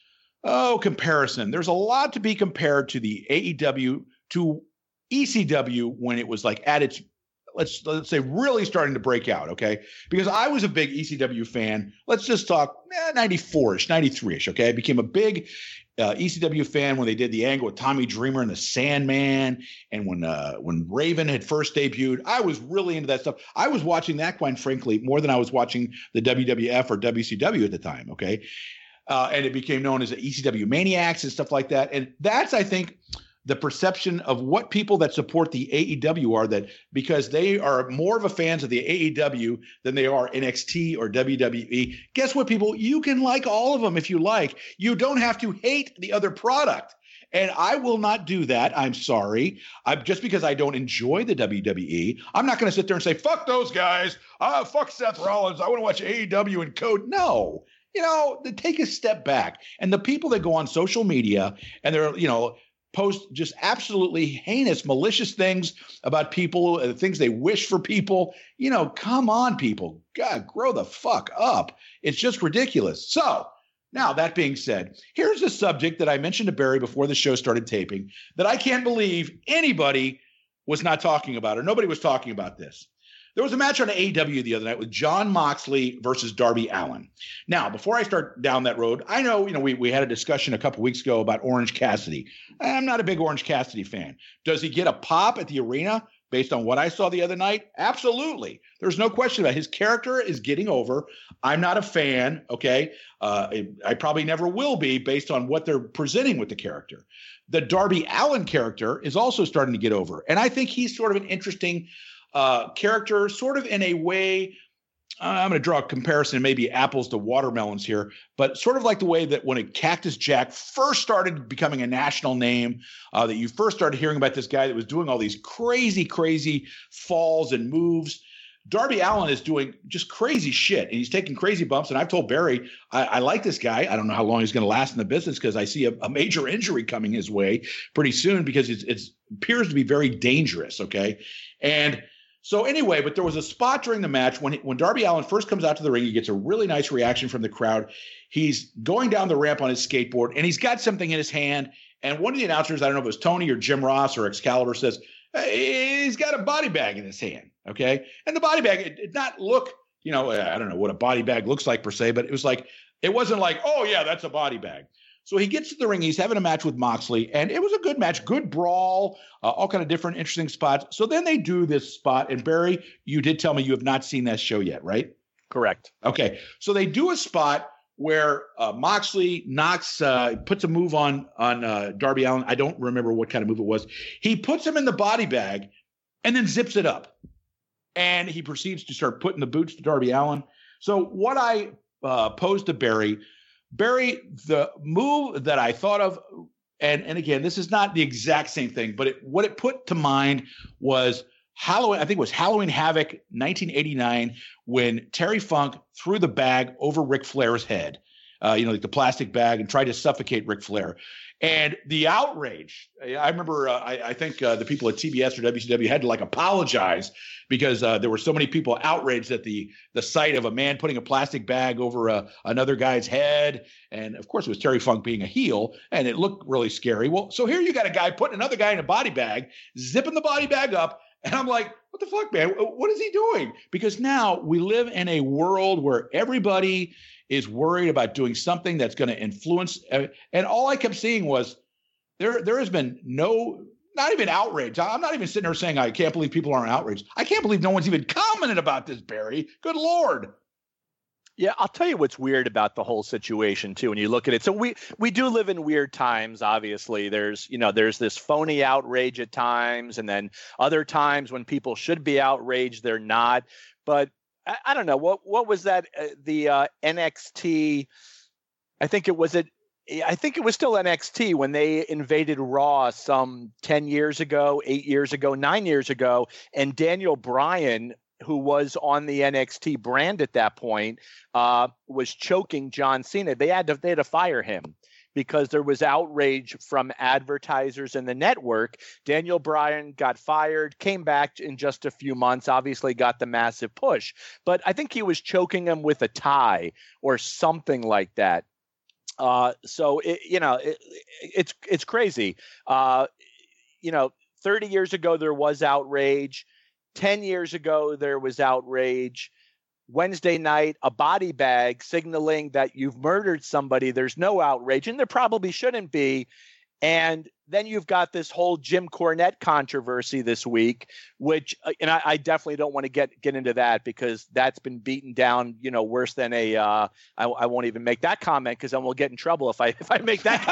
oh comparison. There's a lot to be compared to the A E W to E C W when it was like at its, let's let's say really starting to break out, okay? Because I was a big E C W fan. Let's just talk eh, ninety-four-ish, ninety-three-ish, okay? I became a big uh, E C W fan when they did the angle with Tommy Dreamer and the Sandman, and when uh, when Raven had first debuted. I was really into that stuff. I was watching that, quite frankly, more than I was watching the W W F or W C W at the time, okay? Uh, and it became known as the E C W Maniacs and stuff like that. And that's, I think, the perception of what people that support the A E W are, that because they are more of a fans of the A E W than they are N X T or W W E. Guess what, people? You can like all of them if you like. You don't have to hate the other product. And I will not do that. I'm sorry. I'm just because I don't enjoy the W W E. I'm not going to sit there and say, fuck those guys. Uh, fuck Seth Rollins. I want to watch A E W and Code. No. You know, take a step back. And the people that go on social media and they're, you know, post just absolutely heinous, malicious things about people, uh, things they wish for people. You know, come on, people. God, grow the fuck up. It's just ridiculous. So now, that being said, here's a subject that I mentioned to Barry before the show started taping that I can't believe anybody was not talking about, or nobody was talking about this. There was a match on A E W the other night with Jon Moxley versus Darby Allin. Now, before I start down that road, I know, you know, we, we had a discussion a couple weeks ago about Orange Cassidy. I'm not a big Orange Cassidy fan. Does he get a pop at the arena based on what I saw the other night? Absolutely. There's no question about it. His character is getting over. I'm not a fan, okay? Uh, I, I probably never will be based on what they're presenting with the character. The Darby Allin character is also starting to get over. And I think he's sort of an interesting uh, character, sort of in a way. Uh, I'm going to draw a comparison, maybe apples to watermelons here, but sort of like the way that when a Cactus Jack first started becoming a national name, uh, that you first started hearing about this guy that was doing all these crazy, crazy falls and moves. Darby Allin is doing just crazy shit, and he's taking crazy bumps. And I've told Barry, I, I like this guy. I don't know how long he's going to last in the business because I see a, a major injury coming his way pretty soon because it's, it's appears to be very dangerous, okay? And so anyway, but there was a spot during the match when when Darby Allin first comes out to the ring, he gets a really nice reaction from the crowd. He's going down the ramp on his skateboard, and he's got something in his hand. And one of the announcers, I don't know if it was Tony or Jim Ross or Excalibur, says, hey, he's got a body bag in his hand, okay? And the body bag, it did not look, you know, I don't know what a body bag looks like per se, but it was like, it wasn't like, oh, yeah, that's a body bag. So he gets to the ring. He's having a match with Moxley, and it was a good match, good brawl, uh, all kind of different interesting spots. So then they do this spot, and Barry, you did tell me you have not seen that show yet, right? Correct. Okay. So they do a spot where uh, Moxley knocks, uh, puts a move on on uh, Darby Allin. I don't remember what kind of move it was. He puts him in the body bag and then zips it up. And he proceeds to start putting the boots to Darby Allin. So what I uh, posed to Barry, Barry, the move that I thought of And, and again, this is not the exact same thing, but it, what it put to mind was Halloween. I think it was Halloween Havoc nineteen eighty-nine when Terry Funk threw the bag over Ric Flair's head, uh, you know, like the plastic bag, and tried to suffocate Ric Flair. And the outrage, I remember, uh, I, I think uh, the people at T B S or W C W had to like apologize because uh, there were so many people outraged at the the sight of a man putting a plastic bag over uh, another guy's head. And of course, it was Terry Funk being a heel, and it looked really scary. Well, so here you got a guy putting another guy in a body bag, zipping the body bag up. And I'm like, what the fuck, man? What is he doing? Because now we live in a world where everybody is worried about doing something that's going to influence. And all I kept seeing was there, there has been no, not even outrage. I'm not even sitting there saying, I can't believe people aren't outraged. I can't believe no one's even commented about this, Barry. Good Lord. Yeah, I'll tell you what's weird about the whole situation too. When you look at it, so we we do live in weird times. Obviously, there's you know there's this phony outrage at times, and then other times when people should be outraged, they're not. But I, I don't know what what was that uh, the uh, N X T. I think it was it. I think it was still N X T when they invaded Raw some ten years ago, eight years ago, nine years ago, and Daniel Bryan, who was on the N X T brand at that point, uh, was choking John Cena. They had to they had to fire him because there was outrage from advertisers in the network. Daniel Bryan got fired, came back in just a few months, obviously got the massive push. But I think he was choking him with a tie or something like that. Uh, so, it, you know, it, it's it's crazy. Uh, you know, thirty years ago, there was outrage. ten years ago, there was outrage. Wednesday night, a body bag signaling that you've murdered somebody. There's no outrage, and there probably shouldn't be. And then you've got this whole Jim Cornette controversy this week, which, and I, I definitely don't want to get get into that because that's been beaten down, you know, worse than a. Uh, I, I won't even make that comment because then we'll get in trouble if I if I make that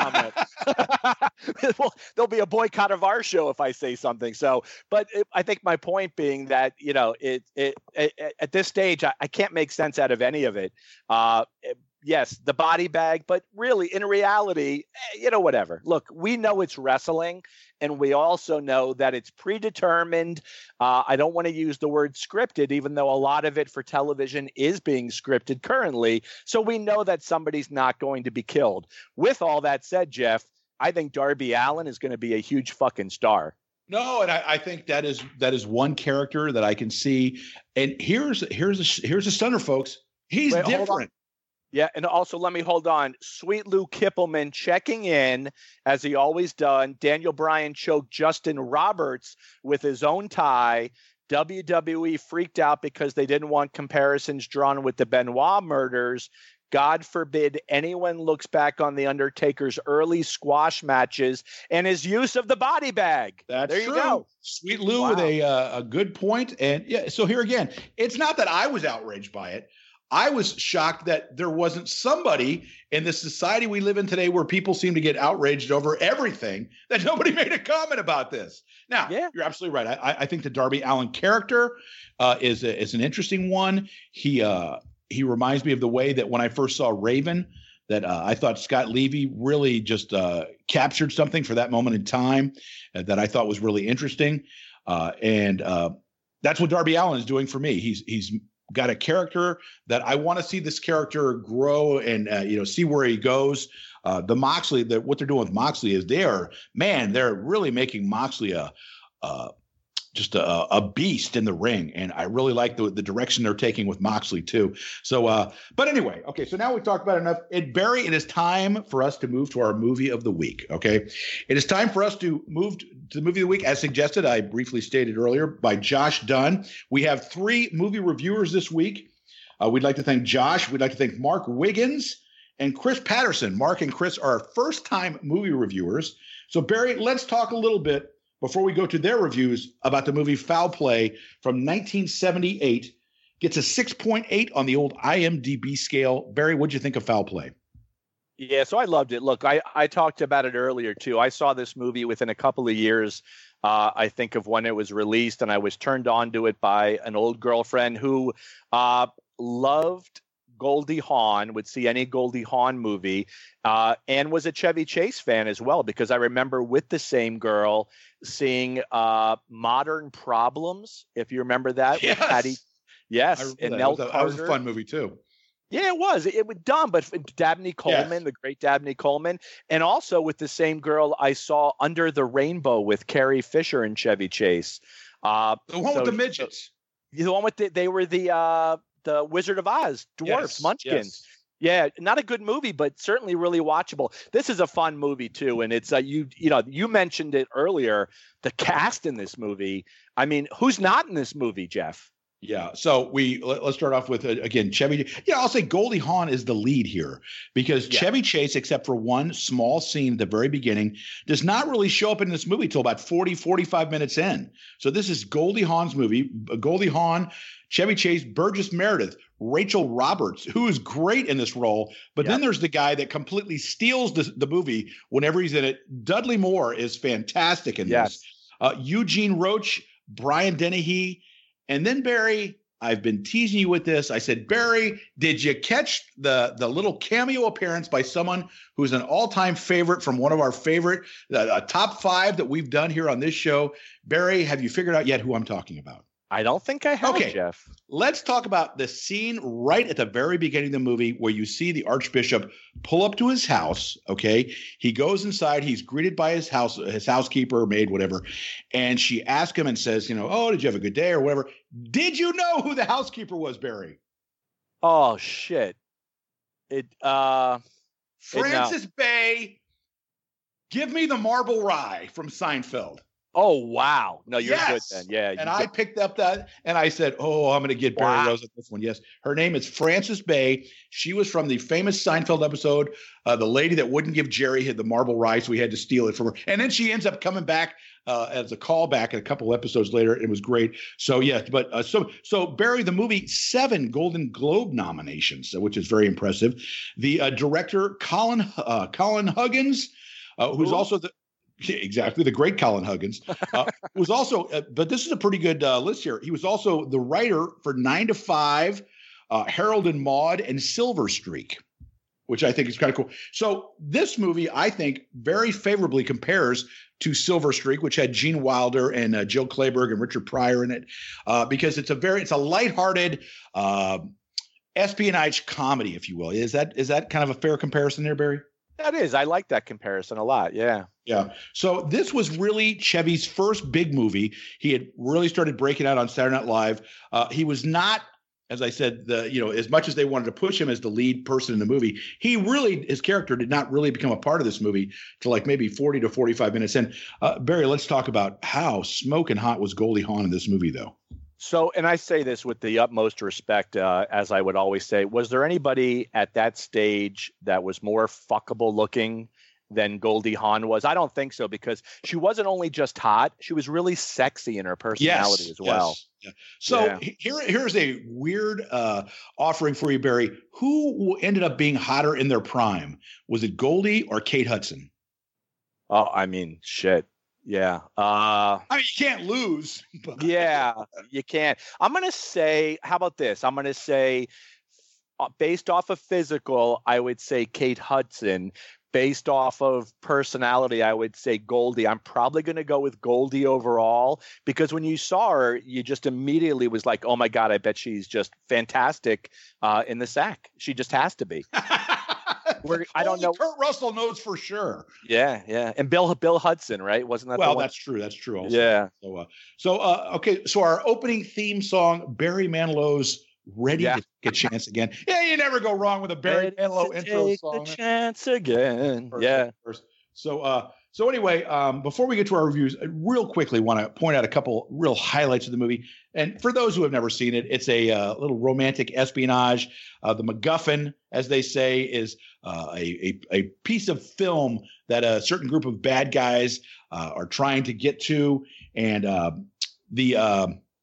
comment. well, there'll be a boycott of our show if I say something. So, but it, I think my point being that you know, it it, it at this stage I, I can't make sense out of any of it. Uh, it Yes, the body bag, but really, in reality, you know, whatever. Look, we know it's wrestling, and we also know that it's predetermined. Uh, I don't want to use the word scripted, even though a lot of it for television is being scripted currently. So we know that somebody's not going to be killed. With all that said, Jeff, I think Darby Allin is going to be a huge fucking star. No, and I, I think that is that is one character that I can see. And here's here's a, here's a stunner, folks. He's Wait, different. Yeah, and also let me hold on. Sweet Lou Kippelman checking in, as he always done. Daniel Bryan choked Justin Roberts with his own tie. W W E freaked out because they didn't want comparisons drawn with the Benoit murders. God forbid anyone looks back on The Undertaker's early squash matches and his use of the body bag. That's there true. You go. Sweet Lou Wow. with a uh, a good point. And yeah, so here again, it's not that I was outraged by it. I was shocked that there wasn't somebody in the society we live in today where people seem to get outraged over everything that nobody made a comment about this. Now, yeah. You're absolutely right. I, I think the Darby Allin character uh, is a, is an interesting one. He uh, he reminds me of the way that when I first saw Raven, that uh, I thought Scott Levy really just uh, captured something for that moment in time uh, that I thought was really interesting. Uh, and uh, that's what Darby Allin is doing for me. He's he's got a character that I want to see this character grow and, uh, you know, see where he goes. Uh, the Moxley, that what they're doing with Moxley is they are, man, they're really making Moxley a, uh, just a, a beast in the ring. And I really like the, the direction they're taking with Moxley too. So, uh, but anyway, okay. So now we've talked about enough. It, Barry, it is time for us to move to our movie of the week. Okay. It is time for us to move to the movie of the week, as suggested, I briefly stated earlier, by Josh Dunn. We have three movie reviewers this week. Uh, we'd like to thank Josh. We'd like to thank Mark Wiggins and Chris Patterson. Mark and Chris are our first-time movie reviewers. So, Barry, let's talk a little bit before we go to their reviews about the movie Foul Play from nineteen seventy-eight. Gets a six point eight on the old I M D B scale. Barry, what'd you think of Foul Play? Yeah, so I loved it. Look, I, I talked about it earlier, too. I saw this movie within a couple of years, uh, I think, of when it was released, and I was turned on to it by an old girlfriend who uh, loved Goldie Hawn, would see any Goldie Hawn movie, uh, and was a Chevy Chase fan as well, because I remember with the same girl seeing uh, Modern Problems, if you remember that. Yes. With Patty, yes. And that. Nell That was, a, Carter. that was a fun movie too. Yeah, it was. It, it was dumb, but Dabney Coleman, Yes. the great Dabney Coleman, and also with the same girl I saw Under the Rainbow with Carrie Fisher and Chevy Chase. Uh, The one so- with the midgets. The one with the, they were the uh, the Wizard of Oz dwarfs, Yes, Munchkins. yes. Yeah, not a good movie, but certainly really watchable. This is a fun movie too, and it's uh, you you know you mentioned it earlier. The cast in this movie. I mean, who's not in this movie, Jeff? Yeah. So we let, us start off with uh, again Chevy. Yeah, I'll say Goldie Hawn is the lead here because Yeah. Chevy Chase, except for one small scene at the very beginning, does not really show up in this movie till about forty, forty-five minutes in. So this is Goldie Hawn's movie. Goldie Hawn, Chevy Chase, Burgess Meredith, Rachel Roberts, who is great in this role. But Yep. then there's the guy that completely steals the, the movie whenever he's in it. Dudley Moore is fantastic in Yes. this. Uh, Eugene Roach, Brian Dennehy. And then Barry, I've been teasing you with this. I said, Barry, did you catch the the little cameo appearance by someone who's an all-time favorite from one of our favorite uh, uh, top five that we've done here on this show? Barry, have you figured out yet who I'm talking about? I don't think I have, Okay. Jeff. Let's talk about the scene right at the very beginning of the movie where you see the Archbishop pull up to his house. Okay. He goes inside. He's greeted by his house, his housekeeper, maid, whatever. And she asks him and says, you know, oh, did you have a good day or whatever? Did you know who the housekeeper was, Barry? Oh shit! It uh, It- no. Frances Bay. Give me the marble rye from Seinfeld. oh wow! No, you're Yes. good then. Yeah, And you I got- picked up that and I said, oh, I'm going to get Barry Wow. Rose at this one. Yes. Her name is Frances Bay. She was from the famous Seinfeld episode, uh, the lady that wouldn't give Jerry the marble rice. We had to steal it from her. And then she ends up coming back uh, as a callback a couple episodes later. It was great. So, yes. But uh, so, so Barry, the movie, seven Golden Globe nominations, which is very impressive. The uh, director, Colin, uh, Colin Huggins, uh, who's Who? also the, exactly, the great Colin Huggins, uh, was also, uh, but this is a pretty good uh, list here. He was also the writer for Nine to Five, uh, Harold and Maude, and Silver Streak, which I think is kind of cool. So this movie, I think, very favorably compares to Silver Streak, which had Gene Wilder and uh, Jill Clayburgh and Richard Pryor in it, uh, because it's a very, it's a lighthearted uh, espionage comedy, if you will. Is that is that kind of a fair comparison there, Barry? that is. I like that comparison a lot. Yeah. Yeah. So this was really Chevy's first big movie. He had really started breaking out on Saturday Night Live. Uh, he was not, as I said, the you know, as much as they wanted to push him as the lead person in the movie, he really, his character did not really become a part of this movie till like maybe forty to forty-five minutes in. Uh, Barry, let's talk about how smoking hot was Goldie Hawn in this movie, though. So, and I say this with the utmost respect, uh, as I would always say, was there anybody at that stage that was more fuckable looking than Goldie Hawn was? I don't think so, because she wasn't only just hot, she was really sexy in her personality as well. Yes, yeah. So Yeah. he- here, here's a weird uh, offering for you, Barry. Who ended up being hotter in their prime? Was it Goldie or Kate Hudson? Oh, I mean, shit. Yeah. Uh, I mean, you can't lose. but- yeah, you can't. I'm going to say, how about this? I'm going to say, uh, based off of physical, I would say Kate Hudson. Based off of personality, I would say Goldie. I'm probably going to go with Goldie overall, because when you saw her, you just immediately was like, oh my God, I bet she's just fantastic uh, in the sack. She just has to be. We're, I don't Only know. Kurt Russell knows for sure. Yeah, yeah. And Bill Bill Hudson, right? Wasn't that the Well, one? that's true. That's true. Also. Yeah. So, uh, so uh, okay. So our opening theme song, Barry Manilow's "Ready Yeah. to Take a Chance Again." Yeah, you never go wrong with a Barry Ready Manilow to intro take song. the chance again. First- Yeah. first. So, uh, so anyway, um, before we get to our reviews, I real quickly want to point out a couple real highlights of the movie. And for those who have never seen it, it's a uh, little romantic espionage. Uh, the MacGuffin, as they say, is uh, a, a a piece of film that a certain group of bad guys uh, are trying to get to, and uh, the uh,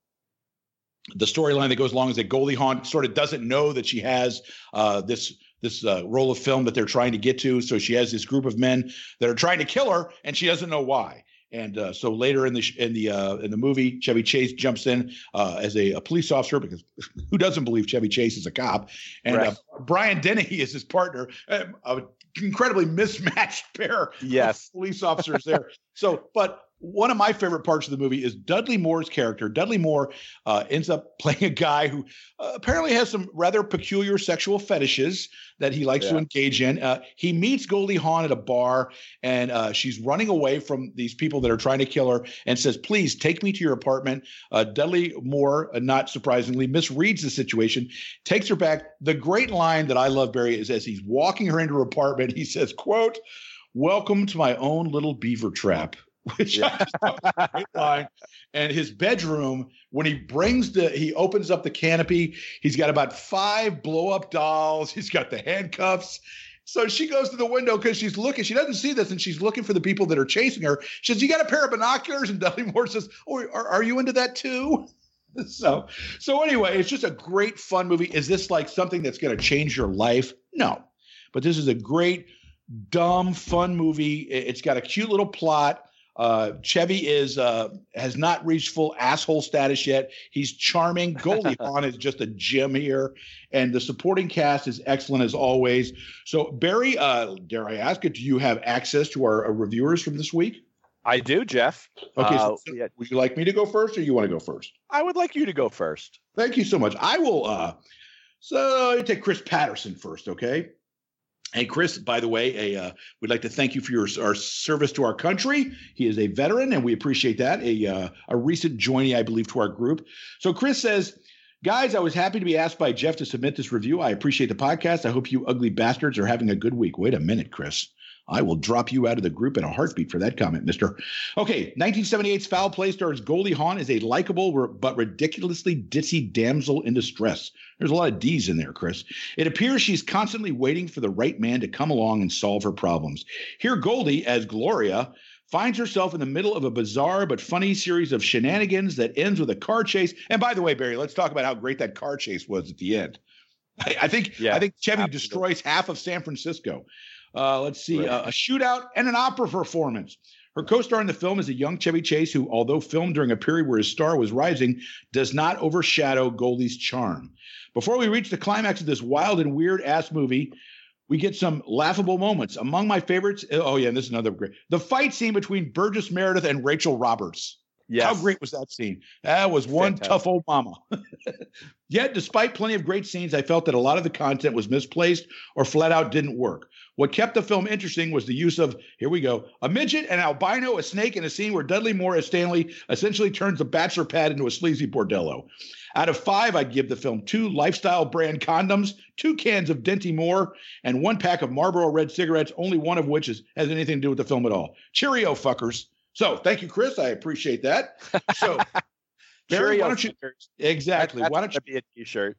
the storyline that goes along is that Goldie Hawn sort of doesn't know that she has uh, this. this uh, roll of film that they're trying to get to. So she has this group of men that are trying to kill her, and she doesn't know why. And uh, so later in the sh- in the uh, in the movie, Chevy Chase jumps in uh, as a, a police officer, because who doesn't believe Chevy Chase is a cop? And right. uh, Brian Dennehy is his partner, uh, an incredibly mismatched pair yes. of police officers there. So, but one of my favorite parts of the movie is Dudley Moore's character. Dudley Moore uh, ends up playing a guy who uh, apparently has some rather peculiar sexual fetishes that he likes yeah. to engage in. Uh, he meets Goldie Hawn at a bar, and uh, she's running away from these people that are trying to kill her, and says, "Please take me to your apartment." Uh, Dudley Moore, uh, not surprisingly, misreads the situation, takes her back. The great line that I love, Barry, is as he's walking her into her apartment, he says, quote, "Welcome to my own little beaver trap." Which yeah. I just thought was a great line. And his bedroom, when he brings the, he opens up the canopy, he's got about five blow up dolls. He's got the handcuffs. So she goes to the window because she's looking, she doesn't see this, and she's looking for the people that are chasing her. She says, "You got a pair of binoculars?" And Dudley Moore says, "Oh, are, are you into that too?" So, so anyway, it's just a great fun movie. Is this like something that's going to change your life? No, but this is a great, dumb, fun movie. It's got a cute little plot. Uh, Chevy is uh, has not reached full asshole status yet. He's charming. Goldie Hawn is just a gem here, and the supporting cast is excellent as always. So, Barry, uh, dare I ask it? Do you have access to our, our reviewers from this week? I do, Jeff. Okay, uh, so yeah. Would you like me to go first, or you want to go first? I would like you to go first. Thank you so much. I will. Uh, so, you take Chris Patterson first, okay? Hey, Chris, by the way, a, uh, we'd like to thank you for your our service to our country. He is a veteran, and we appreciate that. A, uh, a recent joinee, I believe, to our group. So Chris says, "Guys, I was happy to be asked by Jeff to submit this review. I appreciate the podcast. I hope you ugly bastards are having a good week." Wait a minute, Chris. I will drop you out of the group in a heartbeat for that comment, mister. Okay, nineteen seventy-eight's Foul Play stars Goldie Hawn as a likable but ridiculously ditzy damsel in distress. There's a lot of D's in there, Chris. It appears she's constantly waiting for the right man to come along and solve her problems. Here, Goldie, as Gloria, finds herself in the middle of a bizarre but funny series of shenanigans that ends with a car chase. And by the way, Barry, let's talk about how great that car chase was at the end. I, I think yeah, I think Chevy absolutely. destroys half of San Francisco. Uh, let's see, right. uh, a shootout and an opera performance. Her co-star in the film is a young Chevy Chase who, although filmed during a period where his star was rising, does not overshadow Goldie's charm. Before we reach the climax of this wild and weird-ass movie, we get some laughable moments. Among my favorites, oh yeah, and this is another great, the fight scene between Burgess Meredith and Rachel Roberts. Yes. How great was that scene? That was one Fantastic. Tough old mama. Yet, despite plenty of great scenes, I felt that a lot of the content was misplaced or flat out didn't work. What kept the film interesting was the use of, here we go, a midget, an albino, a snake, in a scene where Dudley Moore as Stanley essentially turns a bachelor pad into a sleazy bordello. Out of five, I'd give the film two lifestyle brand condoms, two cans of Dinty Moore, and one pack of Marlboro Red cigarettes, only one of which is, has anything to do with the film at all. Cheerio, fuckers. So thank you, Chris. I appreciate that. So, Barry, why don't you exactly? That, why don't you be a T-shirt?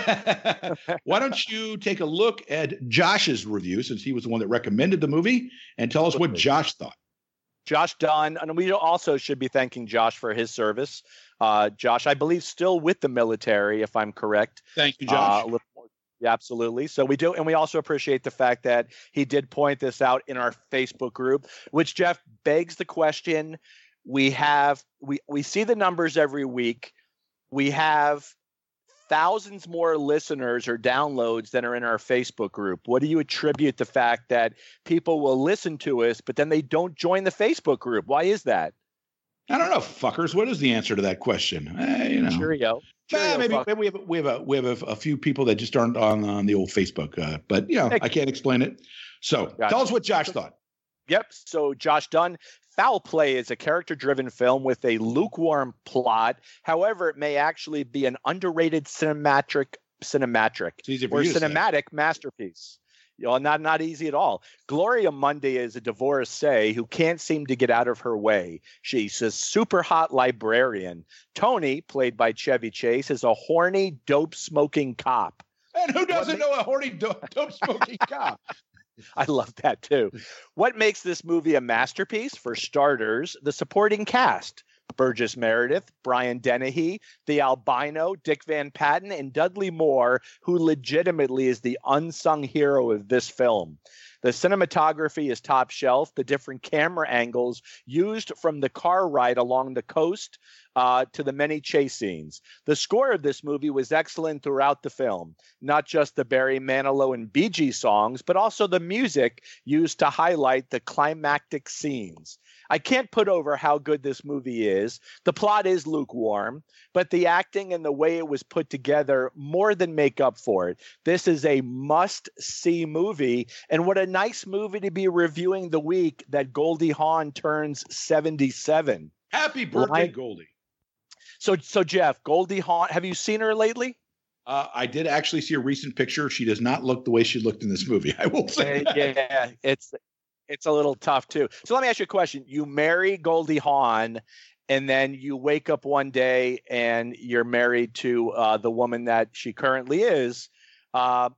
Why don't you take a look at Josh's review, since he was the one that recommended the movie, and tell us what Josh thought. Josh Dunn, and we also should be thanking Josh for his service. Uh, Josh, I believe, still with the military, if I'm correct. Thank you, Josh. Uh, Yeah, absolutely. So we do. And we also appreciate the fact that he did point this out in our Facebook group, which, Jeff, begs the question. We have we we see the numbers every week. We have thousands more listeners or downloads than are in our Facebook group. What do you attribute the fact that people will listen to us, but then they don't join the Facebook group? Why is that? I don't know, fuckers. What is the answer to that question? Eh, you know. Cheerio. Uh, maybe, maybe we have we have a we have a, a few people that just aren't on on the old Facebook, uh, but you know, I can't explain it. So gotcha. Tell us what Josh thought. Yep. So Josh Dunn, Foul Play is a character-driven film with a lukewarm plot. However, it may actually be an underrated cinematic cinematic or cinematic masterpiece. You know, not not easy at all. Gloria Mundi is a divorcee who can't seem to get out of her way. She's a super hot librarian. Tony, played by Chevy Chase, is a horny, dope-smoking cop. And who doesn't know a horny, dope, dope-smoking cop? I love that, too. What makes this movie a masterpiece? For starters, the supporting cast. Burgess Meredith, Brian Dennehy, the albino, Dick Van Patten, and Dudley Moore, who legitimately is the unsung hero of this film. The cinematography is top shelf. The different camera angles used from the car ride along the coast uh, to the many chase scenes. The score of this movie was excellent throughout the film, not just the Barry Manilow and Bee Gees songs, but also the music used to highlight the climactic scenes. I can't put over how good this movie is. The plot is lukewarm, but the acting and the way it was put together more than make up for it. This is a must-see movie, and what a nice movie to be reviewing the week that Goldie Hawn turns seventy-seven. Happy birthday, Line- Goldie. So, so Jeff, Goldie Hawn, have you seen her lately? Uh, I did actually see a recent picture. She does not look the way she looked in this movie. I will say. Uh, yeah, it's it's a little tough too. So let me ask you a question. You marry Goldie Hawn, and then you wake up one day and you're married to uh, the woman that she currently is. Uh,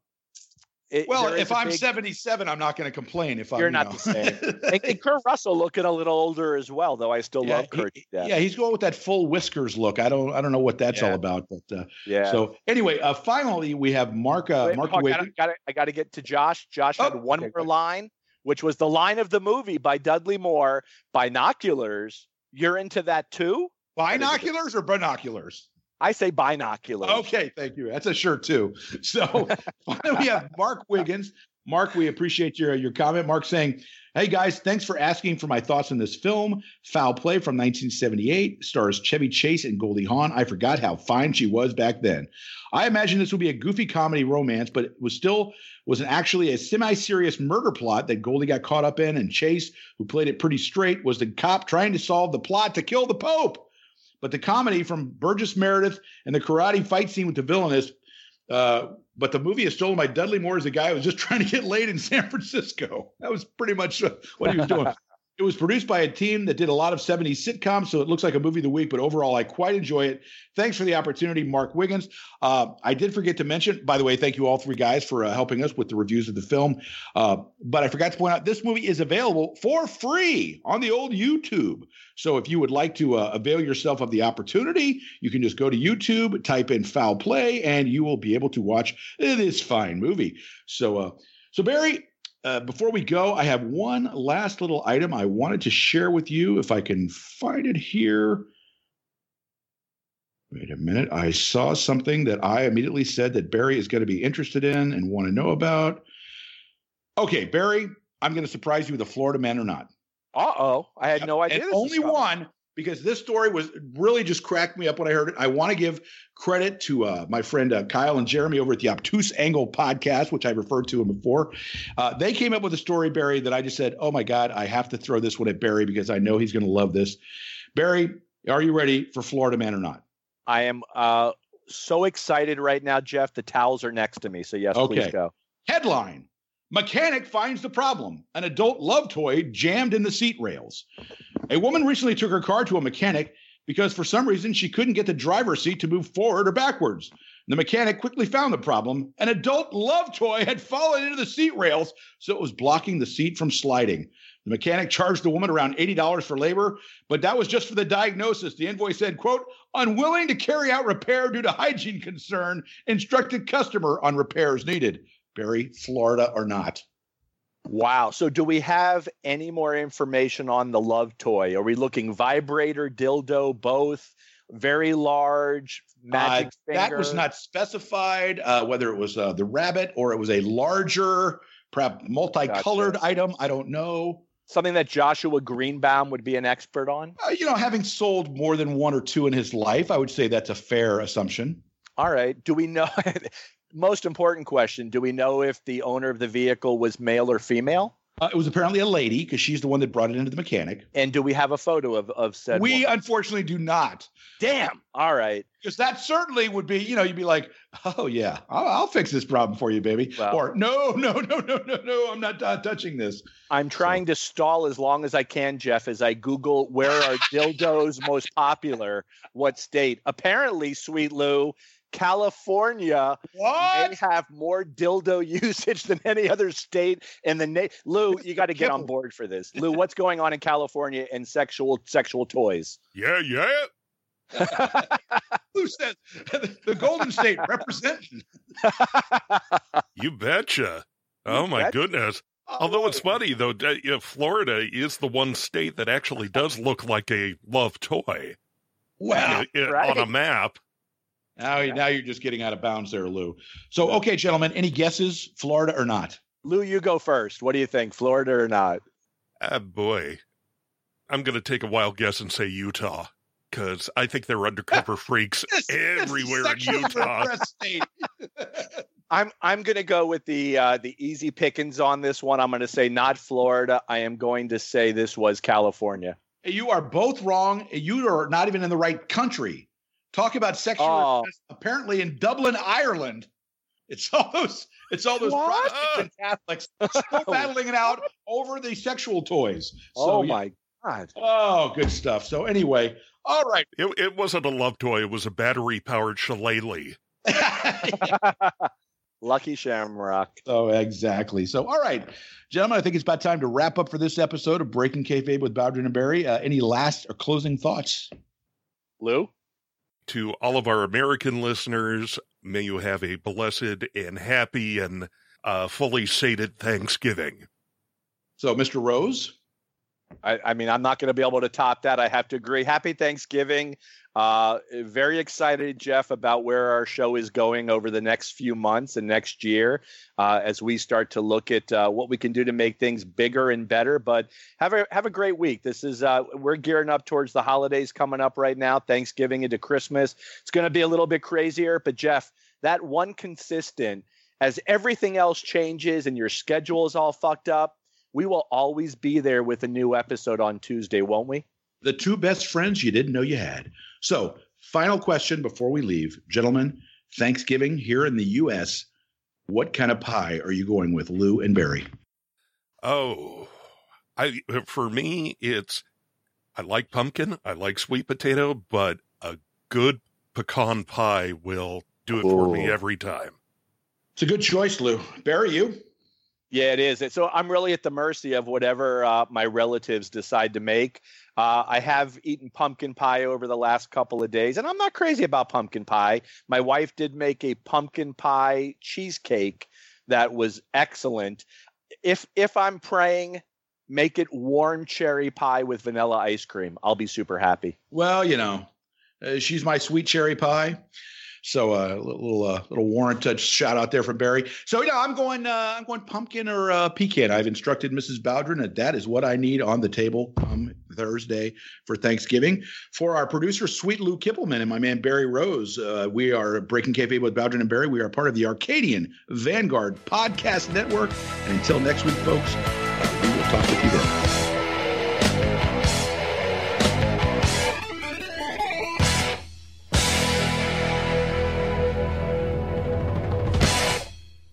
it, well, if I'm big, seventy-seven, I'm not going to complain. If I'm, you're you not know. the same. and, and Kurt Russell looking a little older as well, though. I still yeah, love Kurt. He, yeah. yeah, he's going with that full whiskers look. I don't, I don't know what that's Yeah. all about, but uh, Yeah. So anyway, uh, finally we have Mark. Uh, Wait, Mark hold on, Wiggins. I got I got to get to Josh. Josh had Oh, one okay, more good. line, which was the line of the movie by Dudley Moore, Binoculars. You're into that too? Binoculars or binoculars? I say binoculars. Okay, thank you. That's a shirt too. So finally we have Mark Wiggins. Mark, we appreciate your your comment. Mark saying, "Hey guys, thanks for asking for my thoughts on this film. Foul Play from nineteen seventy-eight stars Chevy Chase and Goldie Hawn. I forgot how fine she was back then. I imagine this would be a goofy comedy romance, but it was still was an actually a semi-serious murder plot that Goldie got caught up in, and Chase, who played it pretty straight, was the cop trying to solve the plot to kill the Pope. But the comedy from Burgess Meredith and the karate fight scene with the villainous." Uh, but the movie is stolen by Dudley Moore as a guy who was just trying to get laid in San Francisco. That was pretty much what he was doing. It was produced by a team that did a lot of seventies sitcoms, so it looks like a movie of the week, but overall, I quite enjoy it. Thanks for the opportunity, Mark Wiggins. Uh, I did forget to mention, by the way, thank you all three guys for uh, helping us with the reviews of the film. Uh, but I forgot to point out, this movie is available for free on the old YouTube. So if you would like to uh, avail yourself of the opportunity, you can just go to YouTube, type in Foul Play, and you will be able to watch this fine movie. So, uh, so Barry, Uh, before we go, I have one last little item I wanted to share with you. If I can find it here. Wait a minute. I saw something that I immediately said that Barry is going to be interested in and want to know about. Okay, Barry, I'm going to surprise you with a Florida man or not. Uh-oh. I had no idea. And this was only coming. one, because this story was really just cracked me up when I heard it. I want to give credit to uh, my friend uh, Kyle and Jeremy over at the Obtuse Angle podcast, which I referred to him before. Uh, they came up with a story, Barry, that I just said, oh my God, I have to throw this one at Barry because I know he's going to love this. Barry, are you ready for Florida Man or not? I am uh, so excited right now, Jeff. The towels are next to me. So yes, Okay. please go. Headline: Mechanic finds the problem. An adult love toy jammed in the seat rails. A woman recently took her car to a mechanic because for some reason she couldn't get the driver's seat to move forward or backwards. The mechanic quickly found the problem. An adult love toy had fallen into the seat rails, so it was blocking the seat from sliding. The mechanic charged the woman around eighty dollars for labor, but that was just for the diagnosis. The invoice said, quote, unwilling to carry out repair due to hygiene concern, instructed customer on repairs needed. Barry, Florida or not? Wow. So do we have any more information on the love toy? Are we looking vibrator, dildo, both? Very large, magic uh, finger? That was not specified, uh, whether it was uh, the rabbit or it was a larger, perhaps multicolored Gotcha. item. I don't know. Something that Joshua Greenbaum would be an expert on? Uh, you know, having sold more than one or two in his life, I would say that's a fair assumption. All right. Do we know? Most important question. Do we know if the owner of the vehicle was male or female? Uh, it was apparently a lady because she's the one that brought it into the mechanic. And do we have a photo of, of said We woman? unfortunately do not. Damn. All right. Because that certainly would be, you know, you'd be like, oh, yeah, I'll, I'll fix this problem for you, baby. Well, or no, no, no, no, no, no, I'm not uh, touching this. I'm trying so. to stall as long as I can, Jeff, as I Google where are dildos most popular, what state. Apparently, Sweet Lou, California what? may have more dildo usage than any other state in the nation. Lou, you got to get on board for this. Lou, what's going on in California and sexual sexual toys? Yeah, yeah. Who says the Golden State representing? You betcha. Oh, You my betcha. goodness. Although it's funny, though, you know, Florida is the one state that actually does look like a love toy. Wow. You know, right. On a map. Now, now you're just getting out of bounds there, Lou. So, okay, gentlemen, any guesses, Florida or not? Lou, you go first. What do you think, Florida or not? Ah, boy. I'm going to take a wild guess and say Utah, because I think they're undercover freaks This- this everywhere in sexually Utah. repressed state. I'm I'm going to go with the uh, the easy pickings on this one. I'm going to say not Florida. I am going to say this was California. You are both wrong. You are not even in the right country. Talk about sexual Oh. repressed. Apparently in Dublin, Ireland. It's all those, it's all those What? Protestant and Catholics still battling it out over the sexual toys. So, oh yeah. my God. Oh, good stuff. So anyway, all right. It, it wasn't a love toy. It was a battery-powered shillelagh. Lucky Shamrock. Oh, exactly. So, all right, gentlemen, I think it's about time to wrap up for this episode of Breaking Kayfabe with Bowdrin and Barry. Uh, any last or closing thoughts? Lou? To all of our American listeners, may you have a blessed and happy and uh, fully sated Thanksgiving. So, Mister Rose? I, I mean, I'm not going to be able to top that. I have to agree. Happy Thanksgiving. Uh, very excited, Jeff, about where our show is going over the next few months and next year uh, as we start to look at uh, what we can do to make things bigger and better. But have a have a great week. This is uh, we're gearing up towards the holidays coming up right now, Thanksgiving into Christmas. It's going to be a little bit crazier. But, Jeff, that one consistent, as everything else changes and your schedule is all fucked up, we will always be there with a new episode on Tuesday, won't we? The two best friends you didn't know you had. So, final question before we leave. Gentlemen, Thanksgiving here in the U S, what kind of pie are you going with, Lou and Barry? Oh, I for me, it's, I like pumpkin, I like sweet potato, but a good pecan pie will do it for me Ooh. every time. It's a good choice, Lou. Barry, you? Yeah, it is. So I'm really at the mercy of whatever uh, my relatives decide to make. Uh, I have eaten pumpkin pie over the last couple of days, and I'm not crazy about pumpkin pie. My wife did make a pumpkin pie cheesecake that was excellent. If if I'm praying, make it warm cherry pie with vanilla ice cream. I'll be super happy. Well, you know, uh, she's my sweet cherry pie. So a uh, little uh, little warrant touch shout out there from Barry. So yeah, I'm going uh, I'm going pumpkin or uh, pecan. I've instructed Missus Bowdrin that that is what I need on the table come Thursday for Thanksgiving. For our producer, Sweet Lou Kippelman, and my man Barry Rose, uh, we are Breaking Kayfabe with Bowdrin and Barry. We are part of the Arcadian Vanguard Podcast Network. And until next week, folks, uh, we will talk with you then.